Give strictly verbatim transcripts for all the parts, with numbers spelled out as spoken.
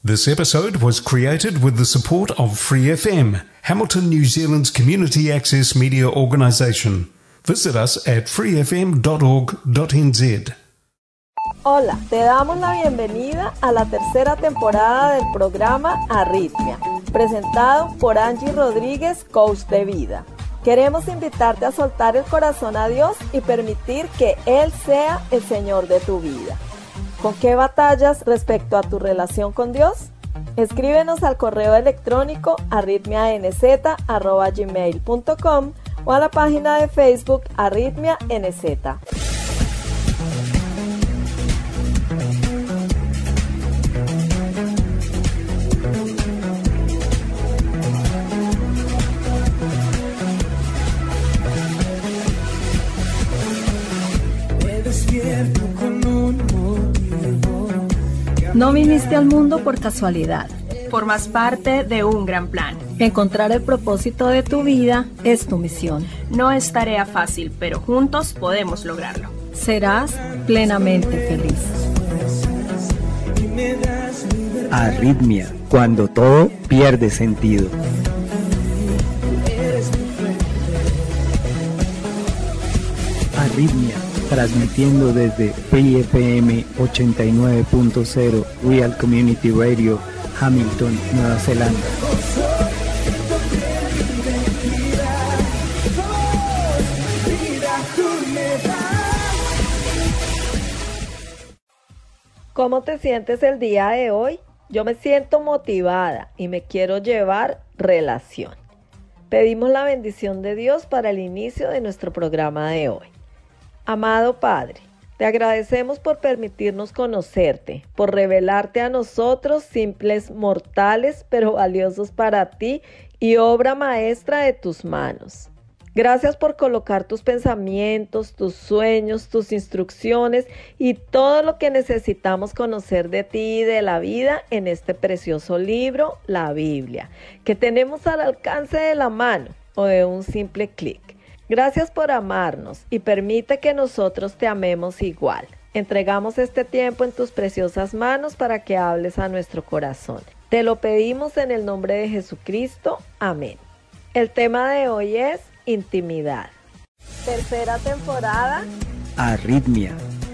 This episode was created with the support of Free F M, Hamilton, New Zealand's community access media organisation. Visit us at free f m dot org dot n z. Hola, te damos la bienvenida a la tercera temporada del programa Arritmia, presentado por Angie Rodríguez, coach de vida. Queremos invitarte a soltar el corazón a Dios y permitir que Él sea el Señor de tu vida. ¿Con qué batallas respecto a tu relación con Dios? Escríbenos al correo electrónico arritmia n z arroba gmail punto com o a la página de Facebook Arritmia N Z. No viniste al mundo por casualidad. Formas parte de un gran plan. Encontrar el propósito de tu vida es tu misión. No es tarea fácil, pero juntos podemos lograrlo. Serás plenamente feliz. Arritmia, cuando todo pierde sentido. Arritmia, transmitiendo desde Free F M ochenta y nueve punto cero Real Community Radio, Hamilton, Nueva Zelanda. ¿Cómo te sientes el día de hoy? Yo me siento motivada y me quiero llevar relación. Pedimos la bendición de Dios para el inicio de nuestro programa de hoy. Amado Padre, te agradecemos por permitirnos conocerte, por revelarte a nosotros, simples mortales, pero valiosos para ti y obra maestra de tus manos. Gracias por colocar tus pensamientos, tus sueños, tus instrucciones y todo lo que necesitamos conocer de ti y de la vida en este precioso libro, la Biblia, que tenemos al alcance de la mano o de un simple clic. Gracias por amarnos y permite que nosotros te amemos igual. Entregamos este tiempo en tus preciosas manos para que hables a nuestro corazón. Te lo pedimos en el nombre de Jesucristo. Amén. El tema de hoy es intimidad. Tercera temporada. Arritmia.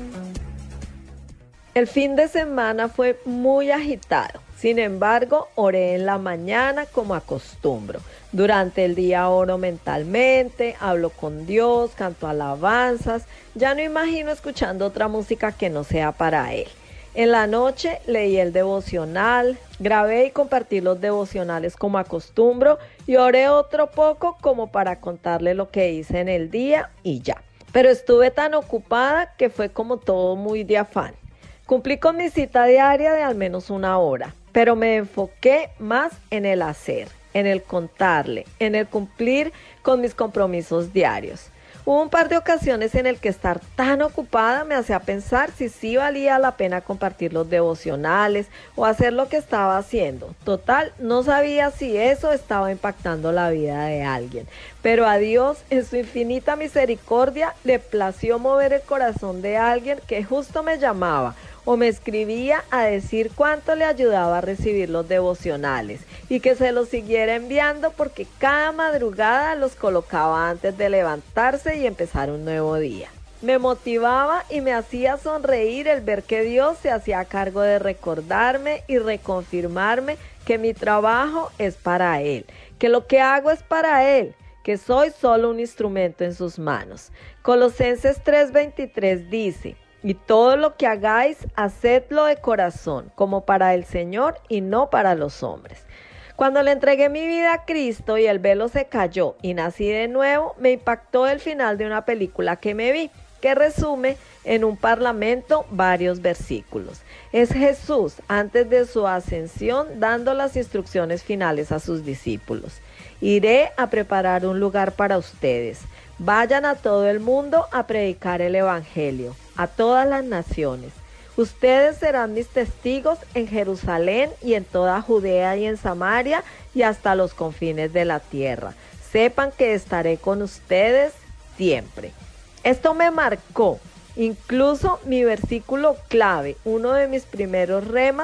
El fin de semana fue muy agitado. Sin embargo, oré en la mañana como acostumbro. Durante el día oro mentalmente, hablo con Dios, canto alabanzas. Ya no imagino escuchando otra música que no sea para Él. En la noche leí el devocional, grabé y compartí los devocionales como acostumbro y oré otro poco como para contarle lo que hice en el día y ya. Pero estuve tan ocupada que fue como todo muy de afán. Cumplí con mi cita diaria de al menos una hora, pero me enfoqué más en el hacer, en el contarle, en el cumplir con mis compromisos diarios. Hubo un par de ocasiones en el que estar tan ocupada me hacía pensar si sí valía la pena compartir los devocionales o hacer lo que estaba haciendo. Total, no sabía si eso estaba impactando la vida de alguien. Pero a Dios, en su infinita misericordia, le plació mover el corazón de alguien que justo me llamaba o me escribía a decir cuánto le ayudaba a recibir los devocionales y que se los siguiera enviando porque cada madrugada los colocaba antes de levantarse y empezar un nuevo día. Me motivaba y me hacía sonreír el ver que Dios se hacía cargo de recordarme y reconfirmarme que mi trabajo es para Él, que lo que hago es para Él, que soy solo un instrumento en sus manos. Colosenses tres veintitrés dice: y todo lo que hagáis, hacedlo de corazón, como para el Señor y no para los hombres. Cuando le entregué mi vida a Cristo y el velo se cayó y nací de nuevo, me impactó el final de una película que me vi, que resume en un parlamento varios versículos. Es Jesús, antes de su ascensión, dando las instrucciones finales a sus discípulos. Iré a preparar un lugar para ustedes. Vayan a todo el mundo a predicar el evangelio, a todas las naciones. Ustedes serán mis testigos en Jerusalén y en toda Judea y en Samaria y hasta los confines de la tierra. Sepan que estaré con ustedes siempre. Esto me marcó. Incluso mi versículo clave, uno de mis primeros remas,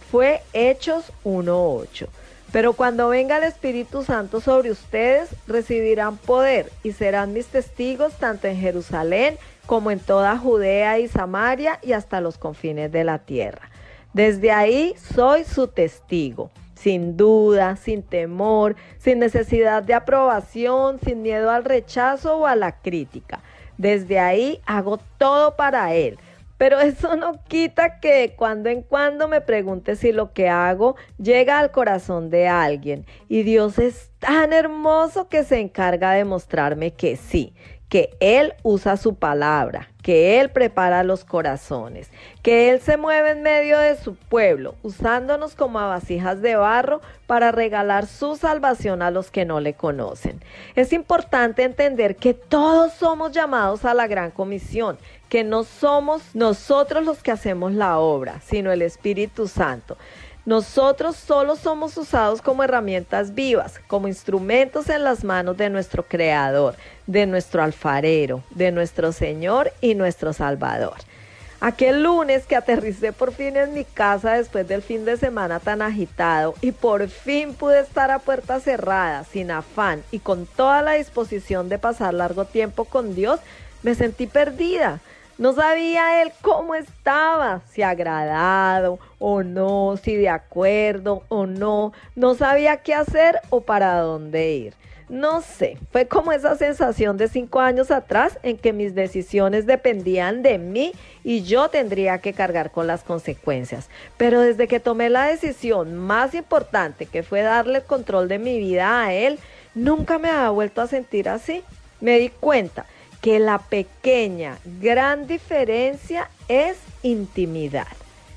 Fue Hechos uno ocho. Pero cuando venga el Espíritu Santo sobre ustedes, recibirán poder y serán mis testigos tanto en Jerusalén como en toda Judea y Samaria y hasta los confines de la tierra. Desde ahí soy su testigo, sin duda, sin temor, sin necesidad de aprobación, sin miedo al rechazo o a la crítica. Desde ahí hago todo para Él. Pero eso no quita que de cuando en cuando me pregunte si lo que hago llega al corazón de alguien. Y Dios es tan hermoso que se encarga de mostrarme que sí, que Él usa su palabra, que Él prepara los corazones, que Él se mueve en medio de su pueblo, usándonos como a vasijas de barro para regalar su salvación a los que no le conocen. Es importante entender que todos somos llamados a la gran comisión, que no somos nosotros los que hacemos la obra, sino el Espíritu Santo. Nosotros solo somos usados como herramientas vivas, como instrumentos en las manos de nuestro Creador, de nuestro alfarero, de nuestro Señor y nuestro Salvador. Aquel lunes que aterricé por fin en mi casa después del fin de semana tan agitado y por fin pude estar a puerta cerrada, sin afán y con toda la disposición de pasar largo tiempo con Dios, me sentí perdida. No sabía Él cómo estaba, si agradado o no, si de acuerdo o no. No sabía qué hacer o para dónde ir. No sé, fue como esa sensación de cinco años atrás en que mis decisiones dependían de mí y yo tendría que cargar con las consecuencias. Pero desde que tomé la decisión más importante, que fue darle el control de mi vida a Él, nunca me había vuelto a sentir así. Me di cuenta que la pequeña, gran diferencia es intimidad.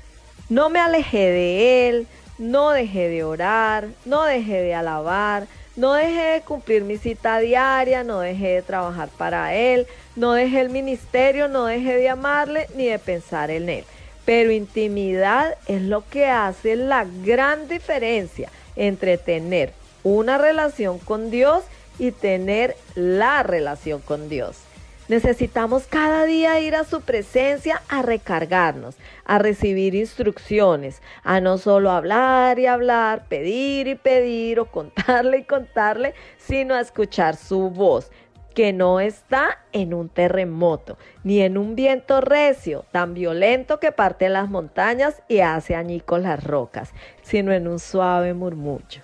No me alejé de Él, no dejé de orar, no dejé de alabar, no dejé de cumplir mi cita diaria, no dejé de trabajar para Él, no dejé el ministerio, no dejé de amarle ni de pensar en Él. Pero intimidad es lo que hace la gran diferencia entre tener una relación con Dios y tener la relación con Dios. Necesitamos cada día ir a su presencia a recargarnos, a recibir instrucciones, a no solo hablar y hablar, pedir y pedir o contarle y contarle, sino a escuchar su voz, que no está en un terremoto, ni en un viento recio, tan violento que parte las montañas y hace añicos las rocas, sino en un suave murmullo.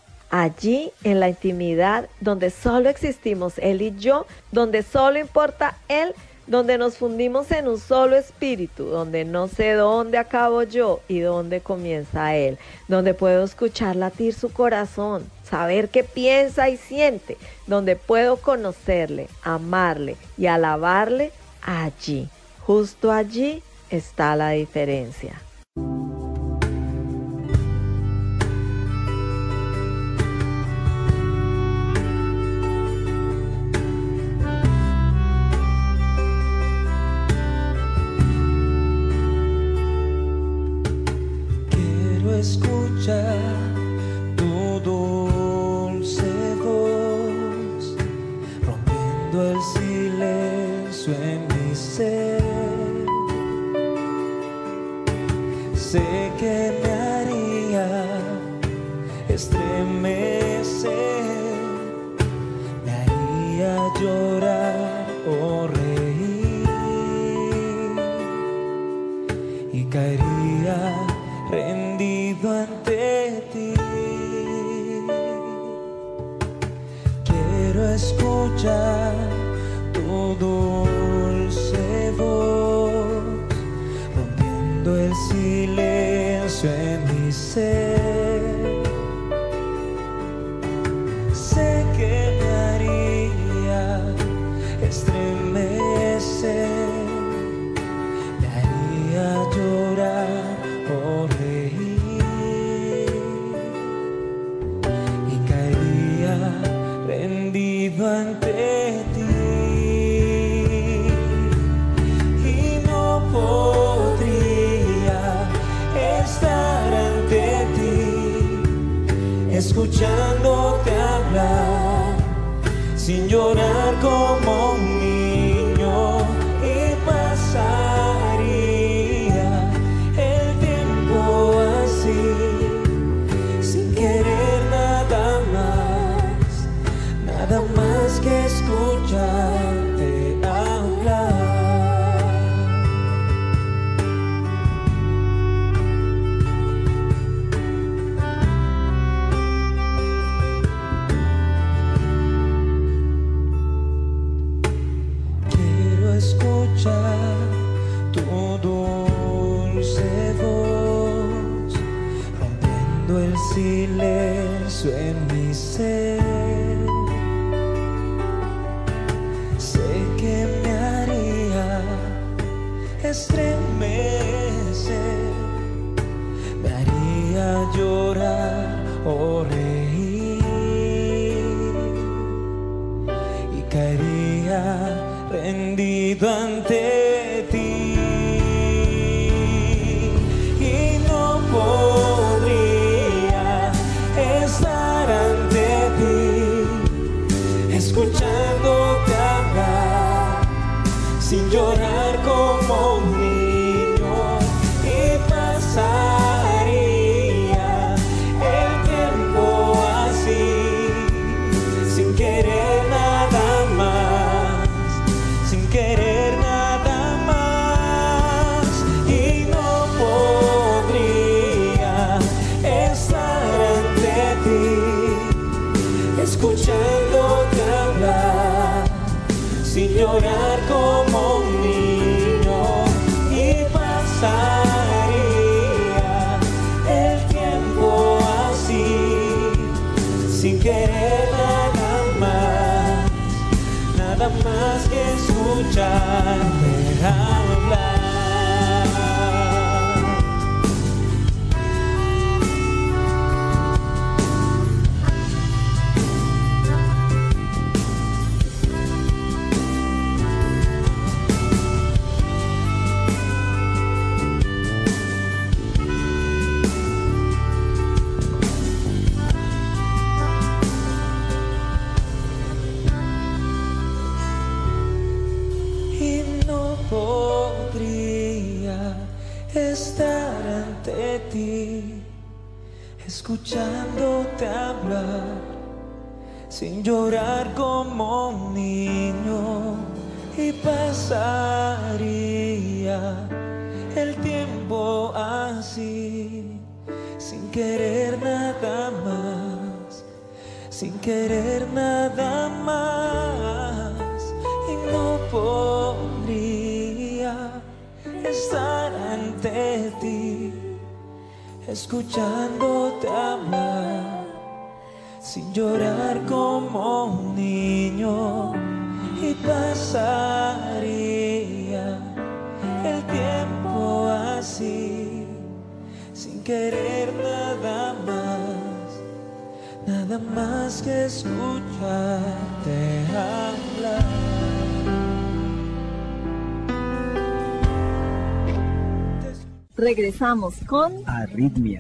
Allí, en la intimidad, donde solo existimos Él y yo, donde solo importa Él, donde nos fundimos en un solo espíritu, donde no sé dónde acabo yo y dónde comienza Él, donde puedo escuchar latir su corazón, saber qué piensa y siente, donde puedo conocerle, amarle y alabarle, allí, justo allí está la diferencia. Escucha tu dulce voz, rompiendo el silencio en mi ser. Sé que me haría estremecer, me haría llorar o reír y caería rendido ante ti. Quiero escuchar tu dulce voz, rompiendo el silencio en mi ser. Sé que me haría estremecer, me haría llorar o reír y caería rendido ante ti y no podría estar ante ti escuchándote hablar sin llorar como un niño y pasaría el tiempo así llenando el silencio en mi ser. Sé que me haría estremecer, me haría llorar o reír y caería rendido ante ti. Y no podría estar ante ti, escuchándote hablar, sin llorar como un niño, y pasaría el tiempo así, sin querer nada más, sin querer nada más. Y no podría estar ante ti, escuchándote hablar, sin llorar como un niño, y pasaría el tiempo así, sin querer nada más, nada más que escucharte hablar. Estar ante ti, escuchándote hablar, sin llorar como un niño, y pasaría el tiempo así, sin querer nada más, sin querer nada más. Y no podría estar ante ti, escuchándote hablar, sin llorar como un niño, y pasaría el tiempo así, sin querer nada más, nada más que escucharte hablar. Regresamos con Arritmia.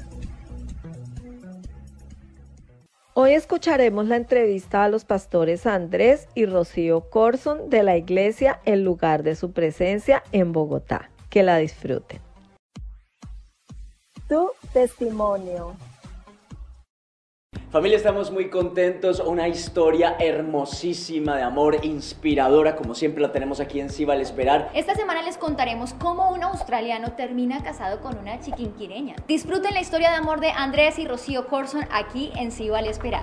Hoy escucharemos la entrevista a los pastores Andrés y Rocío Corson de la iglesia El Lugar de Su Presencia en Bogotá. Que la disfruten. tu testimonio. Familia, estamos muy contentos, una historia hermosísima de amor, inspiradora, como siempre la tenemos aquí en Sí Vale Esperar. Esta semana les contaremos cómo un australiano termina casado con una chiquinquireña. Disfruten la historia de amor de Andrés y Rocío Corson aquí en Sí Vale Esperar.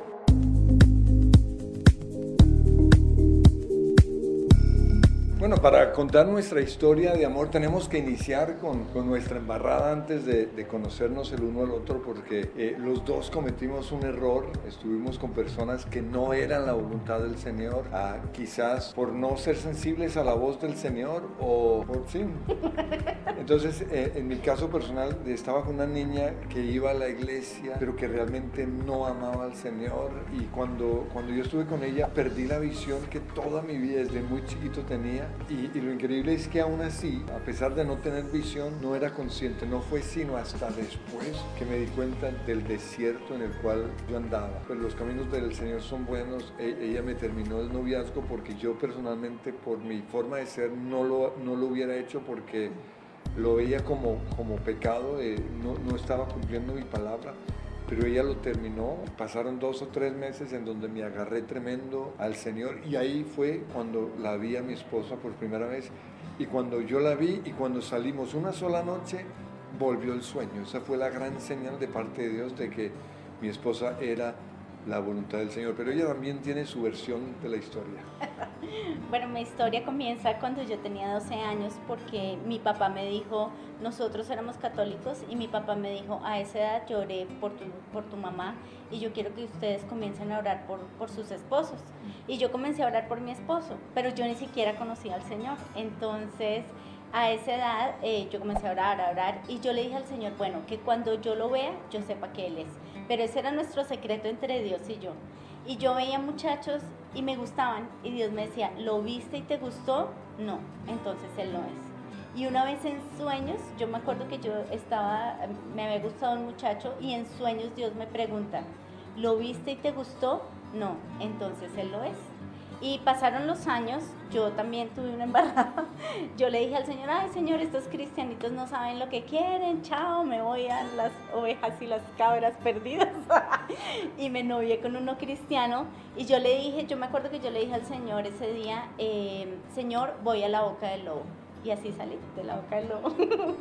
Bueno, para contar nuestra historia de amor tenemos que iniciar con, con nuestra embarrada antes de, de conocernos el uno al otro, porque eh, los dos cometimos un error, estuvimos con personas que no eran la voluntad del Señor, ah, quizás por no ser sensibles a la voz del Señor o por sí. Entonces, eh, en mi caso personal, estaba con una niña que iba a la iglesia, pero que realmente no amaba al Señor, y cuando, cuando yo estuve con ella perdí la visión que toda mi vida desde muy chiquito tenía. Y, y lo increíble es que aún así, a pesar de no tener visión, no era consciente. No fue sino hasta después que me di cuenta del desierto en el cual yo andaba. Pues los caminos del Señor son buenos. E- ella me terminó el noviazgo porque yo personalmente, por mi forma de ser, no lo, no lo hubiera hecho, porque lo veía como, como pecado. Eh, no, no estaba cumpliendo mi palabra. Pero ella lo terminó, pasaron dos o tres meses en donde me agarré tremendo al Señor, y ahí fue cuando la vi a mi esposa por primera vez, y cuando yo la vi y cuando salimos una sola noche, volvió el sueño. Esa fue la gran señal de parte de Dios de que mi esposa era la voluntad del Señor, pero ella también tiene su versión de la historia. Bueno, mi historia comienza cuando yo tenía doce años, porque mi papá me dijo, nosotros éramos católicos, y mi papá me dijo, a esa edad yo oré por tu, por tu mamá, y yo quiero que ustedes comiencen a orar por, por sus esposos. Y yo comencé a orar por mi esposo, pero yo ni siquiera conocía al Señor. Entonces, a esa edad eh, yo comencé a orar, a orar, y yo le dije al Señor, bueno, que cuando yo lo vea, yo sepa que Él es. Pero ese era nuestro secreto entre Dios y yo. Y yo veía muchachos y me gustaban, y Dios me decía, ¿lo viste y te gustó? No, entonces Él no es. Y una vez en sueños, yo me acuerdo que yo estaba, me había gustado un muchacho, y en sueños Dios me pregunta, ¿lo viste y te gustó? No, entonces Él lo es. Y pasaron los años, yo también tuve una embarrada. Yo le dije al Señor, ay Señor, estos cristianitos no saben lo que quieren, chao, me voy a las ovejas y las cabras perdidas. Y me novié con uno cristiano, y yo le dije, yo me acuerdo que yo le dije al Señor ese día, eh, Señor, voy a la boca del lobo. Y así salí de la boca del lobo,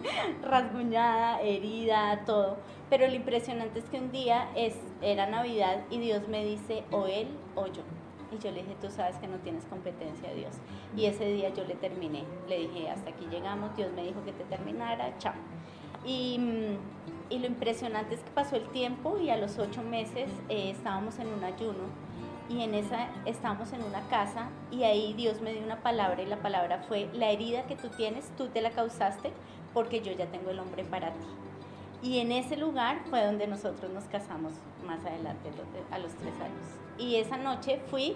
rasguñada, herida, todo. Pero lo impresionante es que un día es, era Navidad, y Dios me dice, o él o yo. Y yo le dije, tú sabes que no tienes competencia, Dios. Y ese día yo le terminé, le dije, hasta aquí llegamos, Dios me dijo que te terminara, chao. Y, y lo impresionante es que pasó el tiempo, y a los ocho meses eh, estábamos en un ayuno, y en esa estábamos en una casa, y ahí Dios me dio una palabra, y la palabra fue, la herida que tú tienes, tú te la causaste, porque yo ya tengo el hombre para ti. Y en ese lugar fue donde nosotros nos casamos más adelante, a los tres años. Y esa noche fui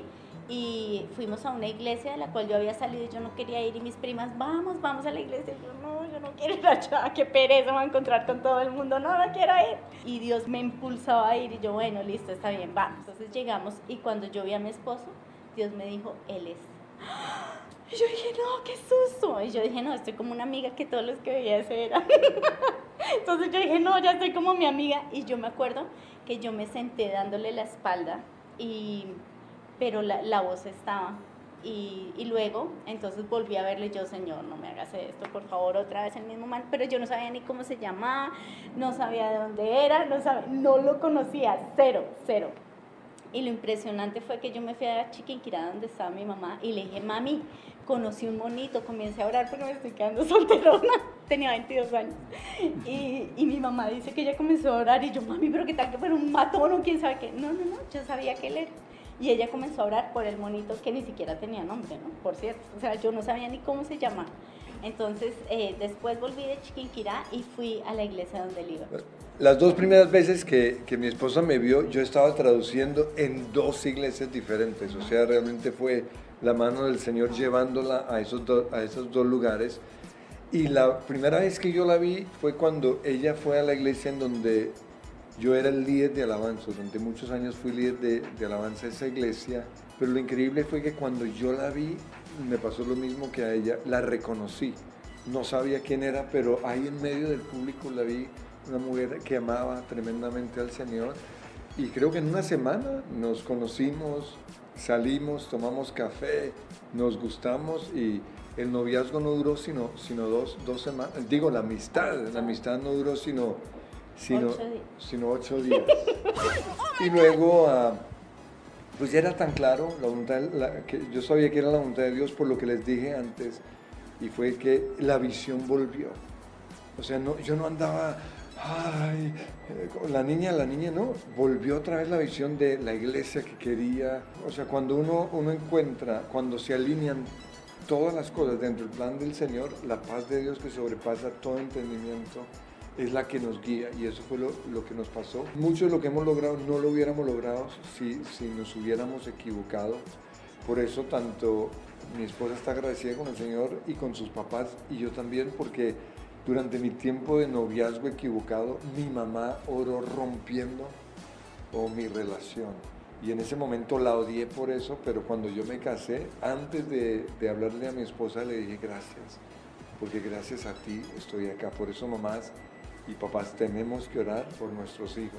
y fuimos a una iglesia de la cual yo había salido y yo no quería ir, y mis primas, vamos, vamos a la iglesia. Y yo, no, yo no quiero ir allá, qué pereza, me voy a encontrar con todo el mundo, no, no quiero ir. Y Dios me impulsaba a ir, y yo, bueno, listo, está bien, vamos. Entonces llegamos, y cuando yo vi a mi esposo, Dios me dijo, Él es. Y yo dije, no, qué susto. Y yo dije, no, estoy como una amiga que todos los que veía ese era. Entonces yo dije, no, ya estoy como mi amiga. Y yo me acuerdo que yo me senté dándole la espalda, y, pero la, la voz estaba. Y, y luego, entonces volví a verle, yo, Señor, no me hagas esto, por favor, otra vez el mismo man. Pero yo no sabía ni cómo se llamaba, no sabía de dónde era, no, sabía, no lo conocía, cero, cero. Y lo impresionante fue que yo me fui a Chiquinquirá, donde estaba mi mamá, y le dije, mami, conocí un monito, comencé a orar porque me estoy quedando solterona, tenía veintidós años, y, y mi mamá dice que ella comenzó a orar, y yo, mami, pero qué tal que fuera un matón o quién sabe qué. No, no, no, yo sabía que él era. Y ella comenzó a orar por el monito, que ni siquiera tenía nombre, ¿no? Por cierto, o sea, yo no sabía ni cómo se llamaba. Entonces, eh, después volví de Chiquinquirá y fui a la iglesia donde él iba. Las dos primeras veces que, que mi esposa me vio, yo estaba traduciendo en dos iglesias diferentes, o sea, realmente fue la mano del Señor llevándola a esos, do, a esos dos lugares. Y la primera vez que yo la vi fue cuando ella fue a la iglesia en donde yo era el líder de alabanza. Durante muchos años fui líder de, de alabanza de esa iglesia, pero lo increíble fue que cuando yo la vi, me pasó lo mismo que a ella, la reconocí. No sabía quién era, pero ahí en medio del público la vi, una mujer que amaba tremendamente al Señor, y creo que en una semana nos conocimos, salimos, tomamos café, nos gustamos, y el noviazgo no duró sino, sino dos, dos semanas, digo la amistad, la amistad no duró sino, sino, ocho días. sino ocho días. Y luego, uh, pues ya era tan claro, la voluntad, la, que yo sabía que era la voluntad de Dios por lo que les dije antes, y fue que la visión volvió. O sea, no, yo no andaba, ay, la niña, la niña, no, volvió otra vez la visión de la iglesia que quería. O sea, cuando uno, uno encuentra, cuando se alinean todas las cosas dentro del plan del Señor, la paz de Dios que sobrepasa todo entendimiento es la que nos guía, y eso fue lo, lo que nos pasó. Mucho de lo que hemos logrado no lo hubiéramos logrado si, si nos hubiéramos equivocado. Por eso tanto mi esposa está agradecida con el Señor y con sus papás, y yo también, porque durante mi tiempo de noviazgo equivocado, mi mamá oró rompiendo oh, mi relación. Y en ese momento la odié por eso, pero cuando yo me casé, antes de, de hablarle a mi esposa, le dije gracias, porque gracias a ti estoy acá. Por eso, mamás y papás, tenemos que orar por nuestros hijos.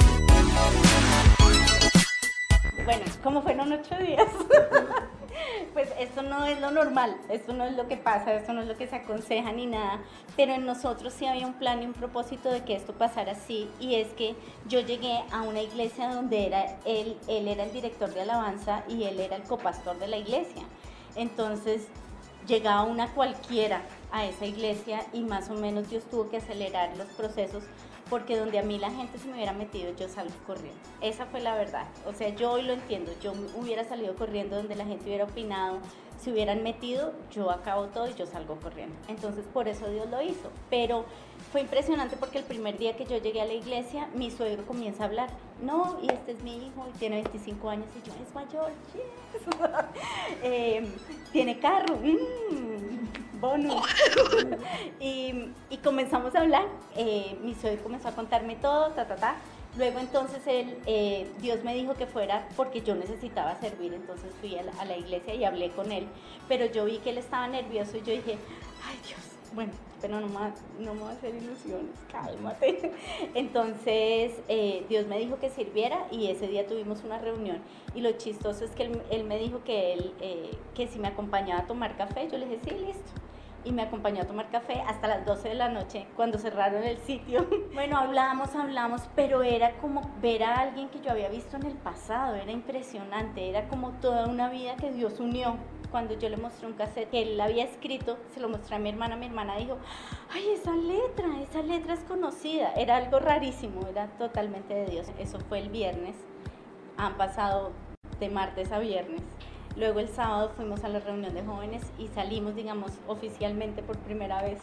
Bueno, ¿cómo fueron ocho días? pues esto no es lo normal, esto no es lo que pasa, esto no es lo que se aconseja ni nada, pero en nosotros sí había un plan y un propósito de que esto pasara así, y es que yo llegué a una iglesia donde era él, él era el director de alabanza y él era el copastor de la iglesia. Entonces llegaba una cualquiera a esa iglesia y más o menos Dios tuvo que acelerar los procesos, porque donde a mí la gente se me hubiera metido, yo salgo corriendo. Esa fue la verdad. O sea, yo hoy lo entiendo. Yo hubiera salido corriendo donde la gente hubiera opinado, se hubieran metido, yo acabo todo y yo salgo corriendo. Entonces, por eso Dios lo hizo. Pero fue impresionante porque el primer día que yo llegué a la iglesia, mi suegro comienza a hablar. No, y este es mi hijo, y tiene veinticinco años, y yo, es mayor, yes. eh, tiene carro, mmm, bonus. y, y comenzamos a hablar, eh, mi suegro comenzó a contarme todo, ta, ta, ta. Luego entonces él, eh, Dios me dijo que fuera porque yo necesitaba servir, entonces fui a la, a la iglesia y hablé con él, pero yo vi que él estaba nervioso y yo dije, ay Dios, bueno, pero no me, no me voy a hacer ilusiones, cálmate. Entonces eh, Dios me dijo que sirviera y ese día tuvimos una reunión y lo chistoso es que él, él me dijo que, él, eh, que si me acompañaba a tomar café, yo le dije, sí, listo. Y me acompañó a tomar café hasta las doce de la noche, cuando cerraron el sitio. Bueno, hablamos, hablamos, pero era como ver a alguien que yo había visto en el pasado, era impresionante, era como toda una vida que Dios unió. Cuando yo le mostré un cassette que él había escrito, se lo mostré a mi hermana, mi hermana dijo, ay, esa letra, esa letra es conocida. Era algo rarísimo, era totalmente de Dios. Eso fue el viernes, han pasado de martes a viernes. Luego el sábado fuimos a la reunión de jóvenes y salimos, digamos, oficialmente por primera vez.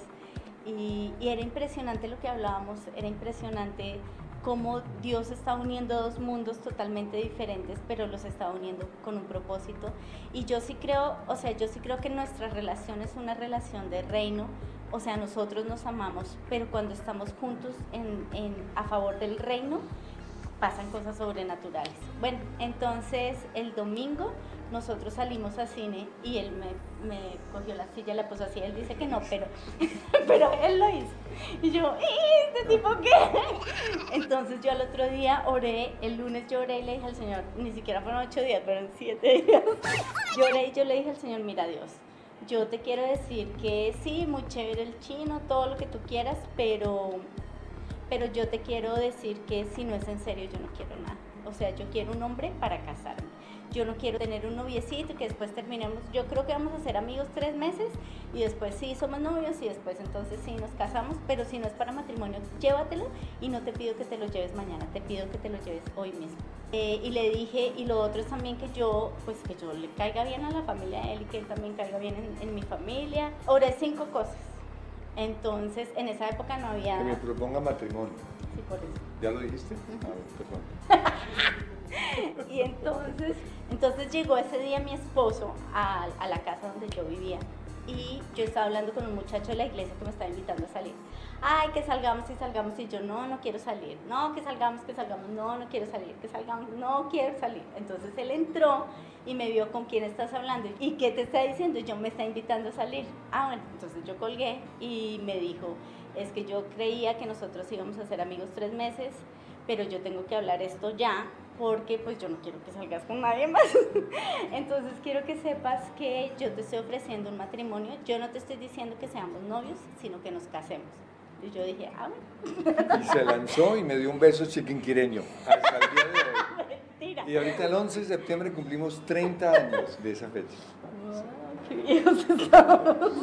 Y, y era impresionante lo que hablábamos, era impresionante cómo Dios está uniendo dos mundos totalmente diferentes, pero los está uniendo con un propósito. Y yo sí creo, o sea, yo sí creo que nuestra relación es una relación de reino. O sea, nosotros nos amamos, pero cuando estamos juntos en, en, a favor del reino, pasan cosas sobrenaturales. Bueno, entonces el domingo nosotros salimos a cine y él me, me cogió la silla, la puso así, él dice que no, pero, pero él lo hizo. Y yo, ¿y este tipo qué? Entonces yo al otro día oré, el lunes yo oré y le dije al Señor, ni siquiera fueron ocho días, fueron siete días. Yo oré y yo le dije al Señor, mira Dios, yo te quiero decir que sí, muy chévere el chino, todo lo que tú quieras, pero... pero yo te quiero decir que si no es en serio, yo no quiero nada. O sea, yo quiero un hombre para casarme. Yo no quiero tener un noviecito y que después terminemos. Yo creo que vamos a ser amigos tres meses y después sí somos novios y después entonces sí nos casamos, pero si no es para matrimonio, llévatelo y no te pido que te lo lleves mañana, te pido que te lo lleves hoy mismo. Eh, y le dije, y lo otro es también que yo, pues que yo le caiga bien a la familia de él y que él también caiga bien en, en mi familia. Oré cinco cosas. Entonces, en esa época no había... Que me proponga matrimonio. Sí, por eso. ¿Ya lo dijiste? Ah, perdón. Y entonces, entonces llegó ese día mi esposo a, a la casa donde yo vivía y yo estaba hablando con un muchacho de la iglesia que me estaba invitando a salir. Ay, que salgamos y salgamos, y yo, no, no quiero salir. No, que salgamos, que salgamos, no, no quiero salir, que salgamos, no quiero salir. Entonces él entró y me vio, ¿con quién estás hablando? ¿Y qué te está diciendo? Yo, me está invitando a salir. Ah, bueno, entonces yo colgué y me dijo, es que yo creía que nosotros íbamos a ser amigos tres meses, pero yo tengo que hablar esto ya, porque pues yo no quiero que salgas con nadie más. Entonces quiero que sepas que yo te estoy ofreciendo un matrimonio, yo no te estoy diciendo que seamos novios, sino que nos casemos. Y yo dije, ah, bueno. Y se lanzó y me dio un beso chiquinquireño hasta el día de hoy. Mentira. Y ahorita el once de septiembre cumplimos treinta años de esa fecha. Wow, qué viejos estamos.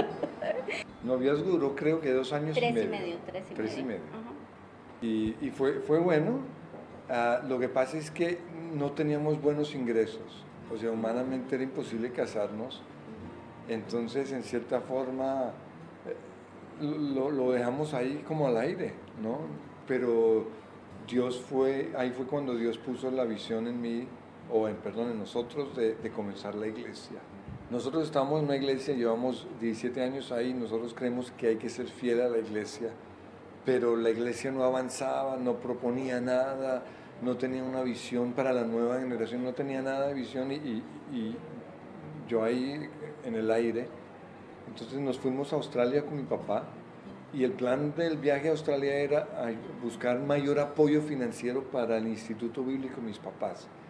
Noviazgo duró creo que dos años tres y medio. y medio. Tres y Tres medio. y medio. Uh-huh. Y, y fue, fue bueno. Uh, lo que pasa es que no teníamos buenos ingresos. O sea, humanamente era imposible casarnos. Entonces, en cierta forma, eh, lo, lo dejamos ahí como al aire, ¿no? Pero Dios fue, ahí fue cuando Dios puso la visión en mí, o en, perdón, en nosotros, de, de comenzar la iglesia. Nosotros estamos en una iglesia, llevamos diecisiete años ahí, nosotros creemos que hay que ser fiel a la iglesia, pero la iglesia no avanzaba, no proponía nada, no tenía una visión para la nueva generación, no tenía nada de visión y, y, y yo ahí en el aire. Entonces nos fuimos a Australia con mi papá y el plan del viaje a Australia era buscar mayor apoyo financiero para el Instituto Bíblico de mis papás.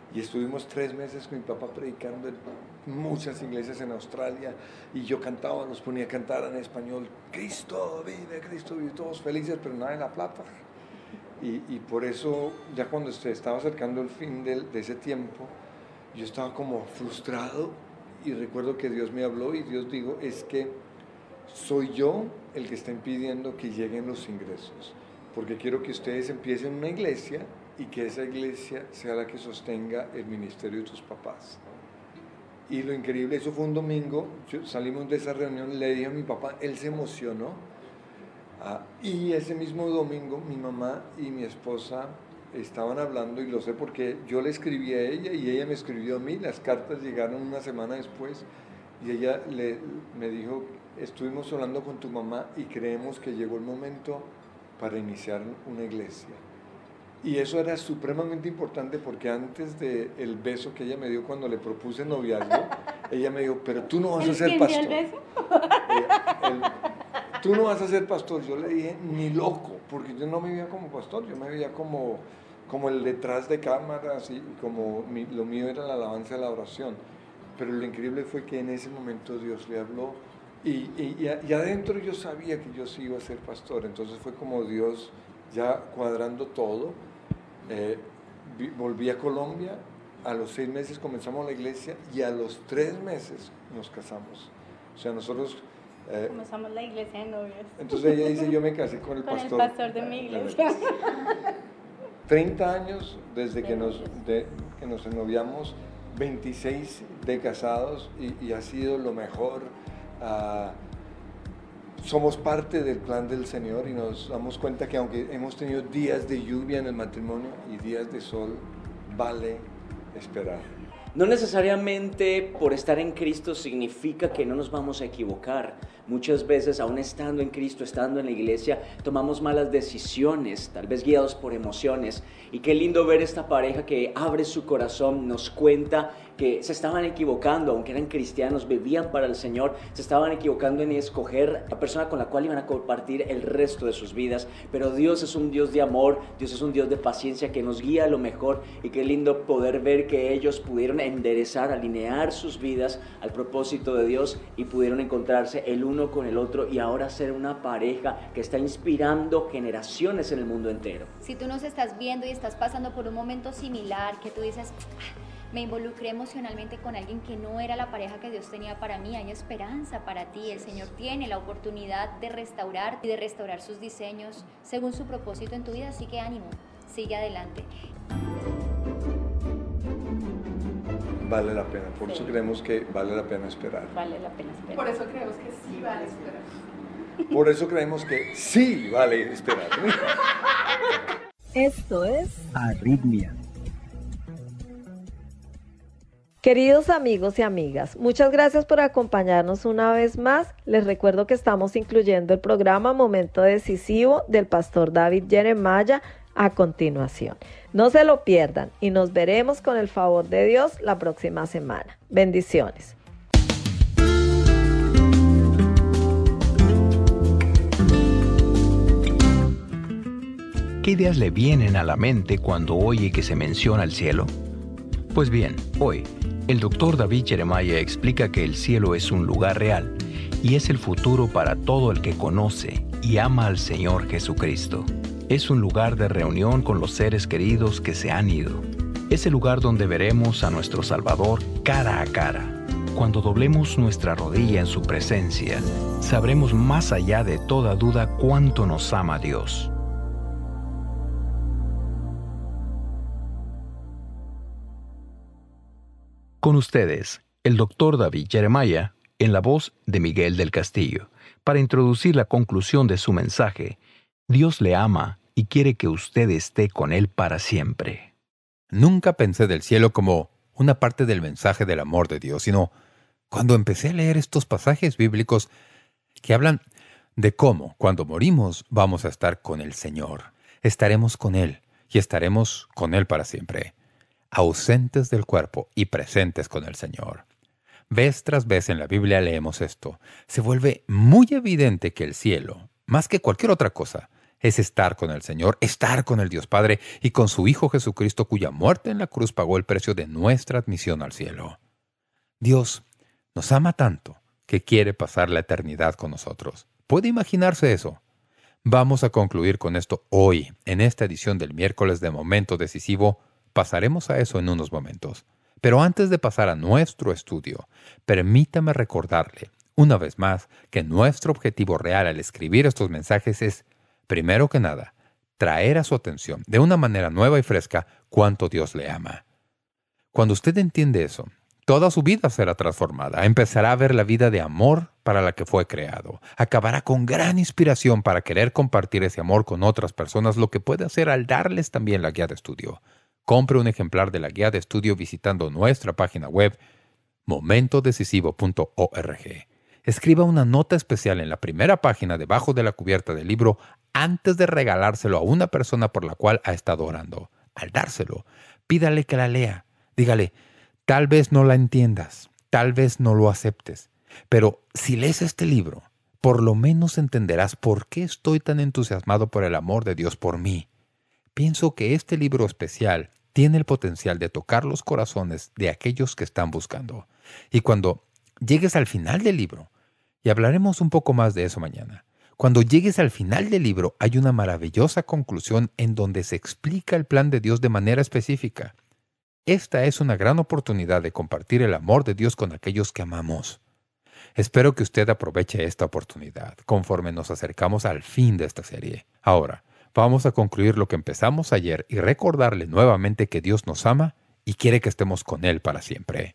Y estuvimos tres meses con mi papá predicando en muchas iglesias en Australia, y yo cantaba, los ponía a cantar en español, Cristo vive, Cristo vive, todos felices, pero nada de la plata. Y, y por eso, ya cuando se estaba acercando el fin de, de ese tiempo, yo estaba como frustrado, y recuerdo que Dios me habló, y Dios dijo, es que soy yo el que está impidiendo que lleguen los ingresos, porque quiero que ustedes empiecen una iglesia, y que esa iglesia sea la que sostenga el ministerio de tus papás. Y lo increíble, eso fue un domingo, yo, salimos de esa reunión, le dije a mi papá, él se emocionó, ah, y ese mismo domingo mi mamá y mi esposa estaban hablando, y lo sé porque yo le escribí a ella y ella me escribió a mí, las cartas llegaron una semana después, y ella le, me dijo, estuvimos hablando con tu mamá y creemos que llegó el momento para iniciar una iglesia. Y eso era supremamente importante, porque antes del beso que ella me dio cuando le propuse noviazgo, ella me dijo, pero tú no vas a ser pastor. ¿El beso? El, el, tú no vas a ser pastor. Yo le dije, ni loco, porque yo no me veía como pastor, yo me veía como, como el detrás de cámaras, y como mi, lo mío era la alabanza de la oración. Pero lo increíble fue que en ese momento Dios le habló, y, y, y adentro yo sabía que yo sí iba a ser pastor. Entonces fue como Dios ya cuadrando todo. Eh, volví a Colombia, a los seis meses comenzamos la iglesia, y a los tres meses nos casamos. O sea, nosotros eh, comenzamos la iglesia de novios. Entonces ella dice, yo me casé con el con pastor. Con el pastor de mi iglesia. treinta años desde que nos, de, que nos ennoviamos, veintiséis de casados, y, y ha sido lo mejor. Uh, Somos parte del plan del Señor, y nos damos cuenta que aunque hemos tenido días de lluvia en el matrimonio y días de sol, vale esperar. No necesariamente por estar en Cristo significa que no nos vamos a equivocar. Muchas veces, aún estando en Cristo, estando en la iglesia, tomamos malas decisiones, tal vez guiados por emociones. Y qué lindo ver esta pareja que abre su corazón, nos cuenta que se estaban equivocando, aunque eran cristianos, vivían para el Señor, se estaban equivocando en escoger la persona con la cual iban a compartir el resto de sus vidas. Pero Dios es un Dios de amor, Dios es un Dios de paciencia que nos guía a lo mejor, y qué lindo poder ver que ellos pudieron enderezar, alinear sus vidas al propósito de Dios, y pudieron encontrarse el uno con el otro, y ahora ser una pareja que está inspirando generaciones en el mundo entero. Si tú nos estás viendo y estás pasando por un momento similar, que tú dices, me involucré emocionalmente con alguien que no era la pareja que Dios tenía para mí, hay esperanza para ti. El Señor tiene la oportunidad de restaurar y de restaurar sus diseños según su propósito en tu vida, así que ánimo, sigue adelante. Vale la pena, por sí. Eso creemos que vale la pena esperar. Vale la pena esperar. Por eso creemos que sí vale esperar. Por eso creemos que sí vale esperar. Esto es Arritmia. Queridos amigos y amigas, muchas gracias por acompañarnos una vez más. Les recuerdo que estamos incluyendo el programa Momento Decisivo del pastor David Jeremiah a continuación. No se lo pierdan, y nos veremos con el favor de Dios la próxima semana. Bendiciones. ¿Qué ideas le vienen a la mente cuando oye que se menciona el cielo? Pues bien, hoy, el doctor David Jeremiah explica que el cielo es un lugar real y es el futuro para todo el que conoce y ama al Señor Jesucristo. Es un lugar de reunión con los seres queridos que se han ido. Es el lugar donde veremos a nuestro Salvador cara a cara. Cuando doblemos nuestra rodilla en su presencia, sabremos más allá de toda duda cuánto nos ama Dios. Con ustedes, el doctor David Jeremiah, en la voz de Miguel del Castillo, para introducir la conclusión de su mensaje. Dios le ama y quiere que usted esté con Él para siempre. Nunca pensé del cielo como una parte del mensaje del amor de Dios, sino cuando empecé a leer estos pasajes bíblicos que hablan de cómo, cuando morimos, vamos a estar con el Señor. Estaremos con Él y estaremos con Él para siempre, ausentes del cuerpo y presentes con el Señor. Vez tras vez en la Biblia leemos esto. Se vuelve muy evidente que el cielo, más que cualquier otra cosa, Es estar con el Señor, estar con el Dios Padre y con su Hijo Jesucristo, cuya muerte en la cruz pagó el precio de nuestra admisión al cielo. Dios nos ama tanto que quiere pasar la eternidad con nosotros. ¿Puede imaginarse eso? Vamos a concluir con esto hoy, en esta edición del miércoles de Momento Decisivo. Pasaremos a eso en unos momentos. Pero antes de pasar a nuestro estudio, permítame recordarle, una vez más, que nuestro objetivo real al escribir estos mensajes es, primero que nada, traer a su atención, de una manera nueva y fresca, cuánto Dios le ama. Cuando usted entiende eso, toda su vida será transformada. Empezará a ver la vida de amor para la que fue creado. Acabará con gran inspiración para querer compartir ese amor con otras personas, lo que puede hacer al darles también la guía de estudio. Compre un ejemplar de la guía de estudio visitando nuestra página web momento decisivo punto org. Escriba una nota especial en la primera página debajo de la cubierta del libro antes de regalárselo a una persona por la cual ha estado orando. Al dárselo, pídale que la lea. Dígale, tal vez no la entiendas, tal vez no lo aceptes, pero si lees este libro, por lo menos entenderás por qué estoy tan entusiasmado por el amor de Dios por mí. Pienso que este libro especial tiene el potencial de tocar los corazones de aquellos que están buscando. Y cuando llegues al final del libro, y hablaremos un poco más de eso mañana, cuando llegues al final del libro hay una maravillosa conclusión en donde se explica el plan de Dios de manera específica. Esta es una gran oportunidad de compartir el amor de Dios con aquellos que amamos. Espero que usted aproveche esta oportunidad conforme nos acercamos al fin de esta serie. Ahora, vamos a concluir lo que empezamos ayer y recordarle nuevamente que Dios nos ama y quiere que estemos con Él para siempre.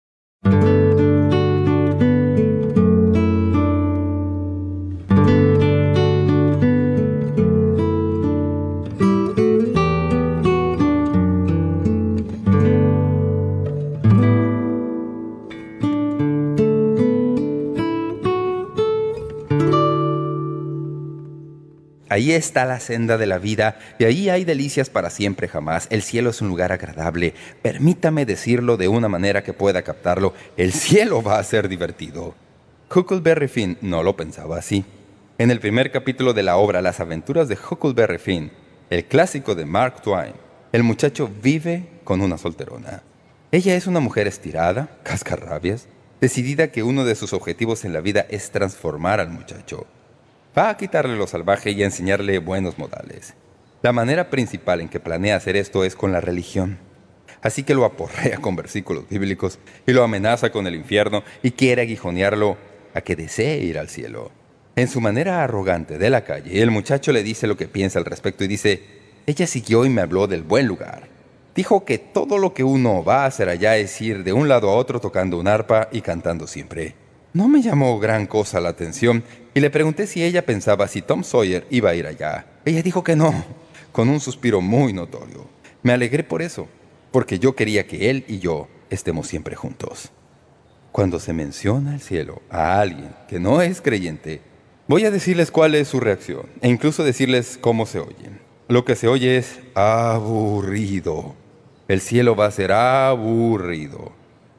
Ahí está la senda de la vida, y ahí hay delicias para siempre jamás. El cielo es un lugar agradable. Permítame decirlo de una manera que pueda captarlo. El cielo va a ser divertido. Huckleberry Finn no lo pensaba así. En el primer capítulo de la obra Las aventuras de Huckleberry Finn, el clásico de Mark Twain, el muchacho vive con una solterona. Ella es una mujer estirada, cascarrabias, decidida que uno de sus objetivos en la vida es transformar al muchacho. Va a quitarle lo salvaje y a enseñarle buenos modales. La manera principal en que planea hacer esto es con la religión. Así que lo aporrea con versículos bíblicos y lo amenaza con el infierno y quiere aguijonearlo a que desee ir al cielo. En su manera arrogante de la calle, el muchacho le dice lo que piensa al respecto y dice, ella siguió y me habló del buen lugar. Dijo que todo lo que uno va a hacer allá es ir de un lado a otro tocando un arpa y cantando siempre. No me llamó gran cosa la atención y le pregunté si ella pensaba si Tom Sawyer iba a ir allá. Ella dijo que no, con un suspiro muy notorio. Me alegré por eso, porque yo quería que él y yo estemos siempre juntos. Cuando se menciona el cielo a alguien que no es creyente, voy a decirles cuál es su reacción e incluso decirles cómo se oye. Lo que se oye es aburrido. El cielo va a ser aburrido.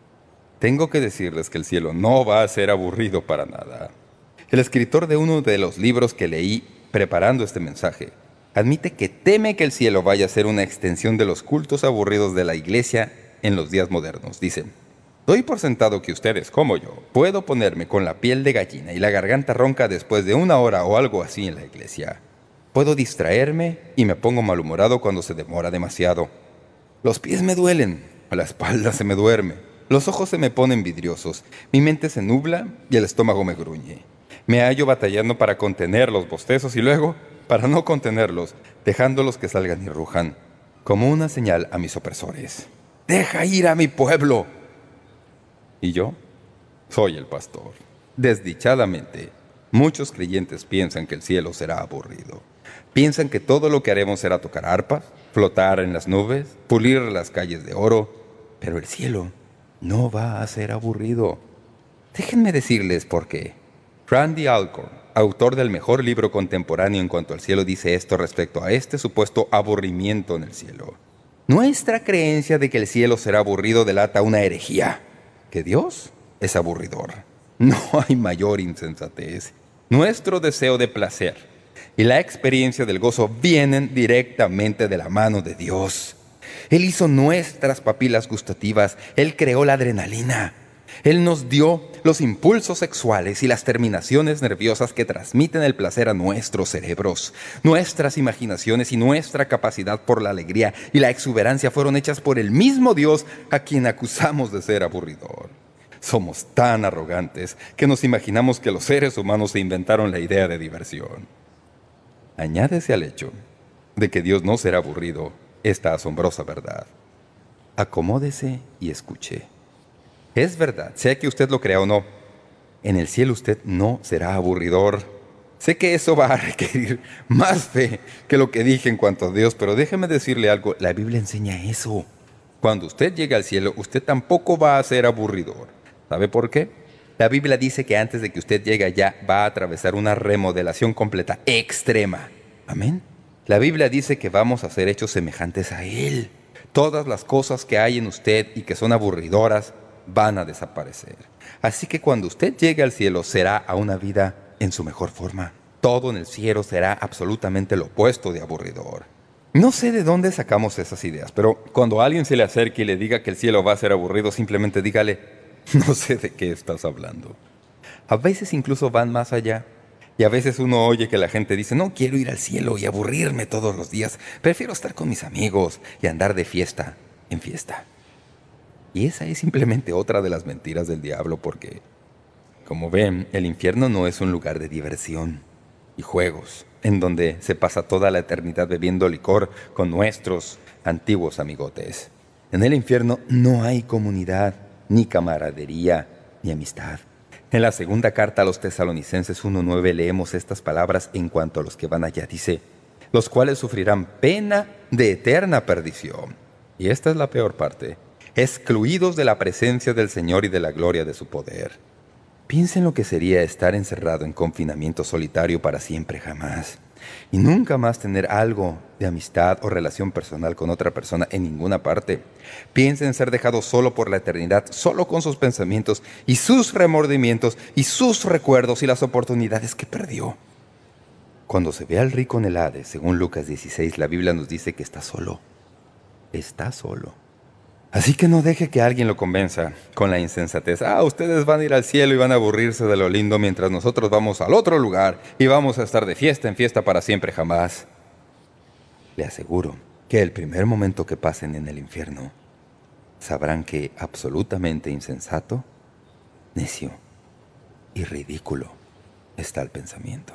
Tengo que decirles que el cielo no va a ser aburrido para nada. El escritor de uno de los libros que leí preparando este mensaje admite que teme que el cielo vaya a ser una extensión de los cultos aburridos de la iglesia en los días modernos. Dice, doy por sentado que ustedes, como yo, puedo ponerme con la piel de gallina y la garganta ronca después de una hora o algo así en la iglesia. Puedo distraerme y me pongo malhumorado cuando se demora demasiado. Los pies me duelen, la espalda se me duerme. Los ojos se me ponen vidriosos, mi mente se nubla y el estómago me gruñe. Me hallo batallando para contener los bostezos y luego, para no contenerlos, dejándolos que salgan y rujan, como una señal a mis opresores. ¡Deja ir a mi pueblo! ¿Y yo? Soy el pastor. Desdichadamente, muchos creyentes piensan que el cielo será aburrido. Piensan que todo lo que haremos será tocar arpas, flotar en las nubes, pulir las calles de oro, pero el cielo no va a ser aburrido. Déjenme decirles por qué. Randy Alcorn, autor del mejor libro contemporáneo en cuanto al cielo, dice esto respecto a este supuesto aburrimiento en el cielo. Nuestra creencia de que el cielo será aburrido delata una herejía, que Dios es aburridor. No hay mayor insensatez. Nuestro deseo de placer, y la experiencia del gozo vienen directamente de la mano de Dios. Él hizo nuestras papilas gustativas. Él creó la adrenalina. Él nos dio los impulsos sexuales y las terminaciones nerviosas que transmiten el placer a nuestros cerebros. Nuestras imaginaciones y nuestra capacidad por la alegría y la exuberancia fueron hechas por el mismo Dios a quien acusamos de ser aburridor. Somos tan arrogantes que nos imaginamos que los seres humanos se inventaron la idea de diversión. Añádese al hecho de que Dios no será aburrido esta asombrosa verdad. Acomódese y escuche. Es verdad, sea que usted lo crea o no, en el cielo usted no será aburridor. Sé que eso va a requerir más fe que lo que dije en cuanto a Dios, pero déjeme decirle algo, la Biblia enseña eso. Cuando usted llegue al cielo, usted tampoco va a ser aburridor. ¿Sabe por qué? La Biblia dice que antes de que usted llegue allá, va a atravesar una remodelación completa, extrema. ¿Amén? La Biblia dice que vamos a ser hechos semejantes a Él. Todas las cosas que hay en usted y que son aburridoras van a desaparecer. Así que cuando usted llegue al cielo, será a una vida en su mejor forma. Todo en el cielo será absolutamente lo opuesto de aburridor. No sé de dónde sacamos esas ideas, pero cuando alguien se le acerque y le diga que el cielo va a ser aburrido, simplemente dígale, no sé de qué estás hablando. A veces incluso van más allá. Y a veces uno oye que la gente dice, no quiero ir al cielo y aburrirme todos los días. Prefiero estar con mis amigos y andar de fiesta en fiesta. Y esa es simplemente otra de las mentiras del diablo porque, como ven, el infierno no es un lugar de diversión y juegos, en donde se pasa toda la eternidad bebiendo licor con nuestros antiguos amigotes. En el infierno no hay comunidad, ni camaradería, ni amistad. En la segunda carta a los Tesalonicenses uno nueve leemos estas palabras en cuanto a los que van allá. Dice, los cuales sufrirán pena de eterna perdición. Y esta es la peor parte. Excluidos de la presencia del Señor y de la gloria de su poder. Piensen lo que sería estar encerrado en confinamiento solitario para siempre jamás. Y nunca más tener algo de amistad o relación personal con otra persona en ninguna parte. Piensen ser dejados solo por la eternidad, solo con sus pensamientos y sus remordimientos y sus recuerdos y las oportunidades que perdió. Cuando se ve al rico en el Hades, según Lucas dieciséis, la Biblia nos dice que está solo. Está solo. Así que no deje que alguien lo convenza con la insensatez. Ah, ustedes van a ir al cielo y van a aburrirse de lo lindo mientras nosotros vamos al otro lugar y vamos a estar de fiesta en fiesta para siempre jamás. Le aseguro que el primer momento que pasen en el infierno, sabrán que absolutamente insensato, necio y ridículo está el pensamiento.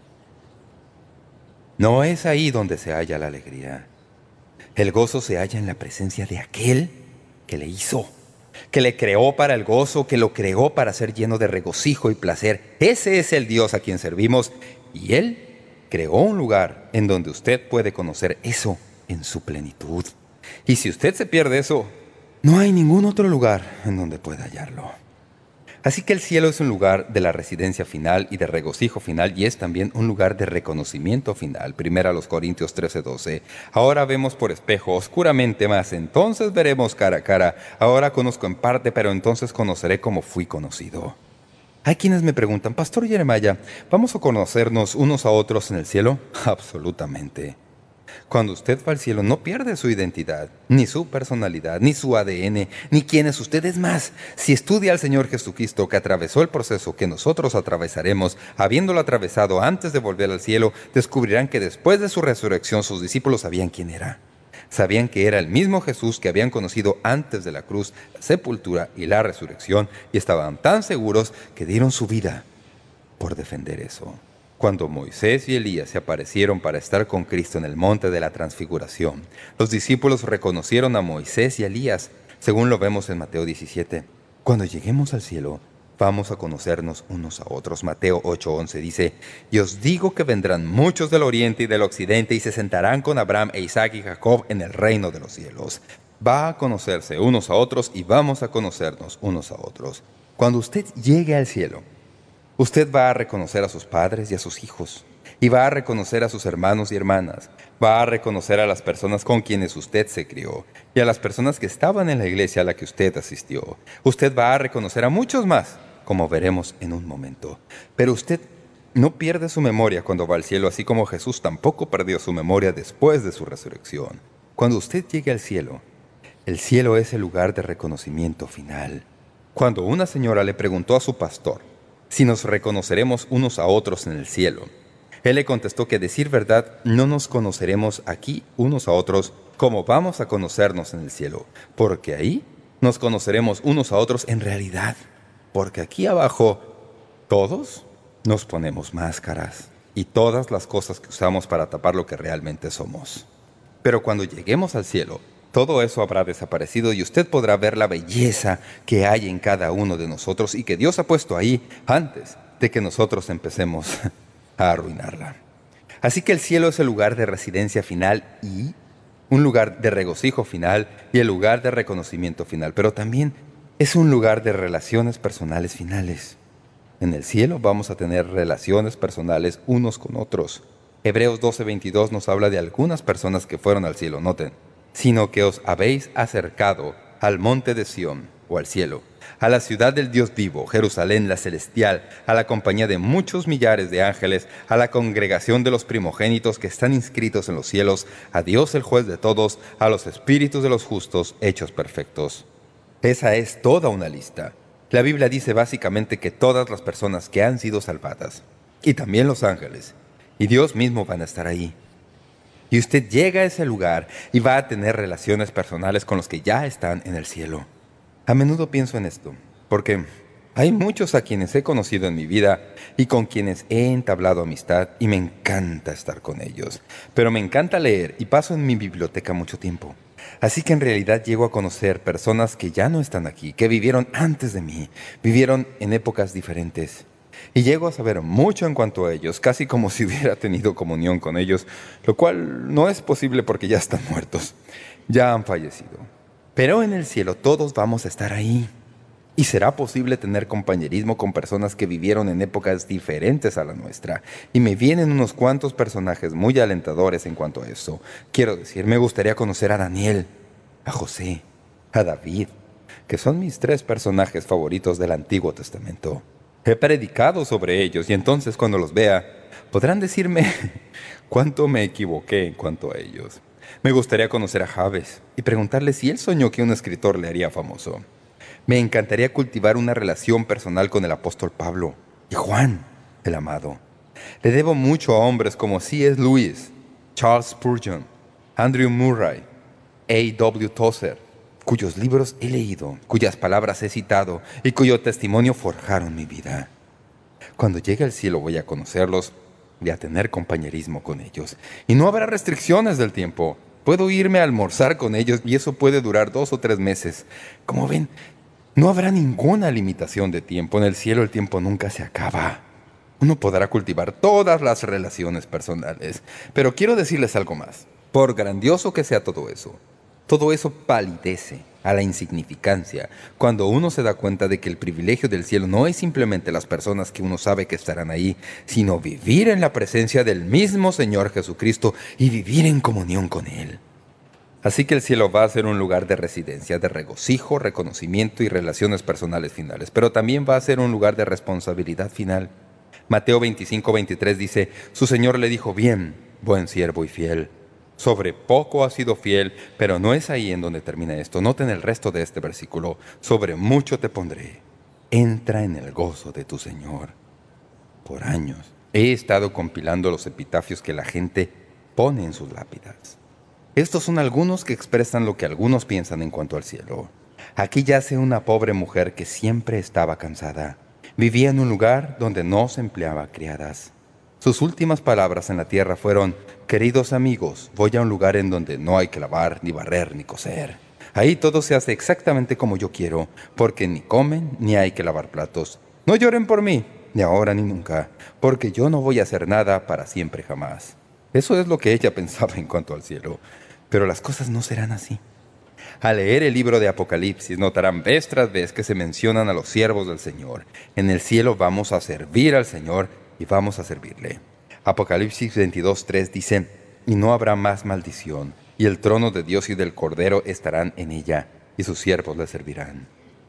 No es ahí donde se halla la alegría. El gozo se halla en la presencia de aquel que le hizo, que le creó para el gozo, que lo creó para ser lleno de regocijo y placer. Ese es el Dios a quien servimos y Él creó un lugar en donde usted puede conocer eso en su plenitud. Y si usted se pierde eso, no hay ningún otro lugar en donde pueda hallarlo. Así que el cielo es un lugar de la residencia final y de regocijo final y es también un lugar de reconocimiento final. Primera a los Corintios trece doce. Ahora vemos por espejo oscuramente, mas entonces veremos cara a cara. Ahora conozco en parte, pero entonces conoceré como fui conocido. Hay quienes me preguntan, Pastor Jeremiah, ¿vamos a conocernos unos a otros en el cielo? Absolutamente. Cuando usted va al cielo no pierde su identidad, ni su personalidad, ni su A D N, ni quién es usted. Es más, si estudia al Señor Jesucristo que atravesó el proceso que nosotros atravesaremos, habiéndolo atravesado antes de volver al cielo, descubrirán que después de su resurrección sus discípulos sabían quién era. Sabían que era el mismo Jesús que habían conocido antes de la cruz, la sepultura y la resurrección, y estaban tan seguros que dieron su vida por defender eso. Cuando Moisés y Elías se aparecieron para estar con Cristo en el monte de la transfiguración, los discípulos reconocieron a Moisés y a Elías, según lo vemos en Mateo diecisiete. Cuando lleguemos al cielo, vamos a conocernos unos a otros. Mateo ocho once dice, y os digo que vendrán muchos del oriente y del occidente y se sentarán con Abraham e Isaac y Jacob en el reino de los cielos. Va a conocerse unos a otros y vamos a conocernos unos a otros. Cuando usted llegue al cielo, usted va a reconocer a sus padres y a sus hijos, y va a reconocer a sus hermanos y hermanas, va a reconocer a las personas con quienes usted se crió, y a las personas que estaban en la iglesia a la que usted asistió. Usted va a reconocer a muchos más, como veremos en un momento. Pero usted no pierde su memoria cuando va al cielo, así como Jesús tampoco perdió su memoria después de su resurrección. Cuando usted llegue al cielo, el cielo es el lugar de reconocimiento final. Cuando una señora le preguntó a su pastor si nos reconoceremos unos a otros en el cielo, él le contestó que, a decir verdad, no nos conoceremos aquí unos a otros como vamos a conocernos en el cielo, porque ahí nos conoceremos unos a otros en realidad, porque aquí abajo todos nos ponemos máscaras y todas las cosas que usamos para tapar lo que realmente somos. Pero cuando lleguemos al cielo, todo eso habrá desaparecido y usted podrá ver la belleza que hay en cada uno de nosotros y que Dios ha puesto ahí antes de que nosotros empecemos a arruinarla. Así que el cielo es el lugar de residencia final y un lugar de regocijo final y el lugar de reconocimiento final, pero también es un lugar de relaciones personales finales. En el cielo vamos a tener relaciones personales unos con otros. Hebreos doce veintidós nos habla de algunas personas que fueron al cielo, noten, sino que os habéis acercado al monte de Sión, o al cielo, a la ciudad del Dios vivo, Jerusalén la celestial, a la compañía de muchos millares de ángeles, a la congregación de los primogénitos que están inscritos en los cielos, a Dios el juez de todos, a los espíritus de los justos hechos perfectos. Esa es toda una lista. La Biblia dice básicamente que todas las personas que han sido salvadas, y también los ángeles, y Dios mismo van a estar ahí. Y usted llega a ese lugar y va a tener relaciones personales con los que ya están en el cielo. A menudo pienso en esto, porque hay muchos a quienes he conocido en mi vida y con quienes he entablado amistad y me encanta estar con ellos. Pero me encanta leer y paso en mi biblioteca mucho tiempo. Así que en realidad llego a conocer personas que ya no están aquí, que vivieron antes de mí, vivieron en épocas diferentes. Y llego a saber mucho en cuanto a ellos, casi como si hubiera tenido comunión con ellos, lo cual no es posible porque ya están muertos, ya han fallecido. Pero en el cielo todos vamos a estar ahí. Y será posible tener compañerismo con personas que vivieron en épocas diferentes a la nuestra. Y me vienen unos cuantos personajes muy alentadores en cuanto a eso. Quiero decir, me gustaría conocer a Daniel, a José, a David, que son mis tres personajes favoritos del Antiguo Testamento. He predicado sobre ellos y entonces cuando los vea, podrán decirme cuánto me equivoqué en cuanto a ellos. Me gustaría conocer a Jabes y preguntarle si él soñó que un escritor le haría famoso. Me encantaría cultivar una relación personal con el apóstol Pablo y Juan, el amado. Le debo mucho a hombres como C S Lewis, Charles Spurgeon, Andrew Murray, A W Tozer, cuyos libros he leído, cuyas palabras he citado y cuyo testimonio forjaron mi vida. Cuando llegue al cielo voy a conocerlos y a tener compañerismo con ellos. Y no habrá restricciones del tiempo. Puedo irme a almorzar con ellos y eso puede durar dos o tres meses. Como ven, no habrá ninguna limitación de tiempo. En el cielo el tiempo nunca se acaba. Uno podrá cultivar todas las relaciones personales. Pero quiero decirles algo más. Por grandioso que sea todo eso, todo eso palidece a la insignificancia cuando uno se da cuenta de que el privilegio del cielo no es simplemente las personas que uno sabe que estarán ahí, sino vivir en la presencia del mismo Señor Jesucristo y vivir en comunión con Él. Así que el cielo va a ser un lugar de residencia, de regocijo, reconocimiento y relaciones personales finales, pero también va a ser un lugar de responsabilidad final. Mateo veinticinco veintitrés dice, «Su Señor le dijo, bien, buen siervo y fiel. Sobre poco has sido fiel, pero no es ahí en donde termina esto. Noten el resto de este versículo. Sobre mucho te pondré. Entra en el gozo de tu Señor». Por años he estado compilando los epitafios que la gente pone en sus lápidas. Estos son algunos que expresan lo que algunos piensan en cuanto al cielo. Aquí yace una pobre mujer que siempre estaba cansada. Vivía en un lugar donde no se empleaba criadas. Sus últimas palabras en la tierra fueron, «Queridos amigos, voy a un lugar en donde no hay que lavar, ni barrer, ni coser. Ahí todo se hace exactamente como yo quiero, porque ni comen, ni hay que lavar platos. No lloren por mí, ni ahora ni nunca, porque yo no voy a hacer nada para siempre jamás». Eso es lo que ella pensaba en cuanto al cielo. Pero las cosas no serán así. Al leer el libro de Apocalipsis, notarán vez tras vez que se mencionan a los siervos del Señor. En el cielo vamos a servir al Señor y vamos a servirle. Apocalipsis veintidós tres dice, «Y no habrá más maldición, y el trono de Dios y del Cordero estarán en ella, y sus siervos le servirán».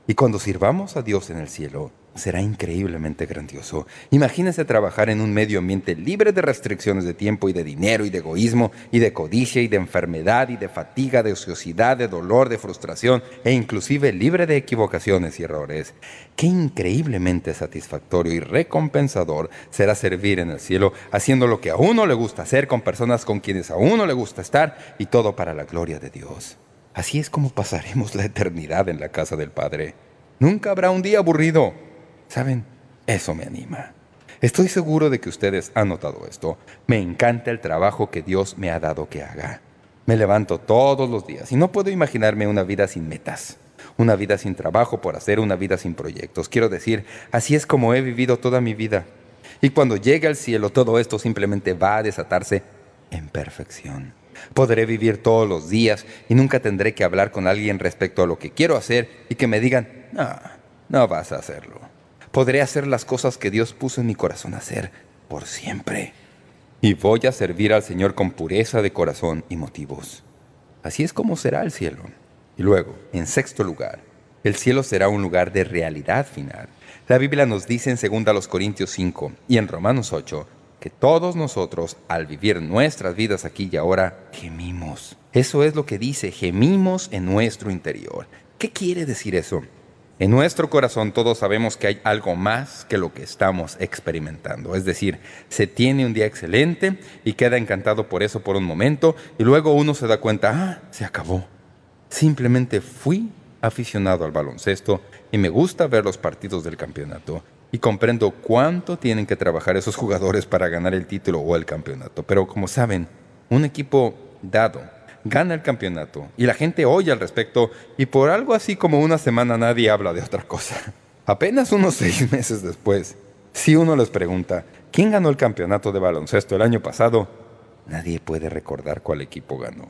Y cuando sirvamos a Dios en el cielo, será increíblemente grandioso. Imagínese trabajar en un medio ambiente libre de restricciones de tiempo y de dinero y de egoísmo y de codicia y de enfermedad y de fatiga, de ociosidad, de dolor, de frustración e inclusive libre de equivocaciones y errores. Qué increíblemente satisfactorio y recompensador será servir en el cielo haciendo lo que a uno le gusta hacer con personas con quienes a uno le gusta estar y todo para la gloria de Dios. Así es como pasaremos la eternidad en la casa del Padre. Nunca habrá un día aburrido. ¿Saben? Eso me anima. Estoy seguro de que ustedes han notado esto. Me encanta el trabajo que Dios me ha dado que haga. Me levanto todos los días y no puedo imaginarme una vida sin metas. Una vida sin trabajo por hacer, una vida sin proyectos. Quiero decir, así es como he vivido toda mi vida. Y cuando llegue al cielo, todo esto simplemente va a desatarse en perfección. Podré vivir todos los días y nunca tendré que hablar con alguien respecto a lo que quiero hacer y que me digan, no, no vas a hacerlo. Podré hacer las cosas que Dios puso en mi corazón hacer por siempre. Y voy a servir al Señor con pureza de corazón y motivos. Así es como será el cielo. Y luego, en sexto lugar, el cielo será un lugar de realidad final. La Biblia nos dice en segunda Corintios cinco y en Romanos ocho que todos nosotros, al vivir nuestras vidas aquí y ahora, gemimos. Eso es lo que dice, gemimos en nuestro interior. ¿Qué quiere decir eso? En nuestro corazón todos sabemos que hay algo más que lo que estamos experimentando. Es decir, se tiene un día excelente y queda encantado por eso por un momento y luego uno se da cuenta, ah, se acabó. Simplemente fui aficionado al baloncesto y me gusta ver los partidos del campeonato y comprendo cuánto tienen que trabajar esos jugadores para ganar el título o el campeonato. Pero como saben, un equipo dado gana el campeonato y la gente oye al respecto y por algo así como una semana nadie habla de otra cosa. Apenas unos seis meses después, si uno les pregunta ¿quién ganó el campeonato de baloncesto el año pasado? Nadie puede recordar cuál equipo ganó.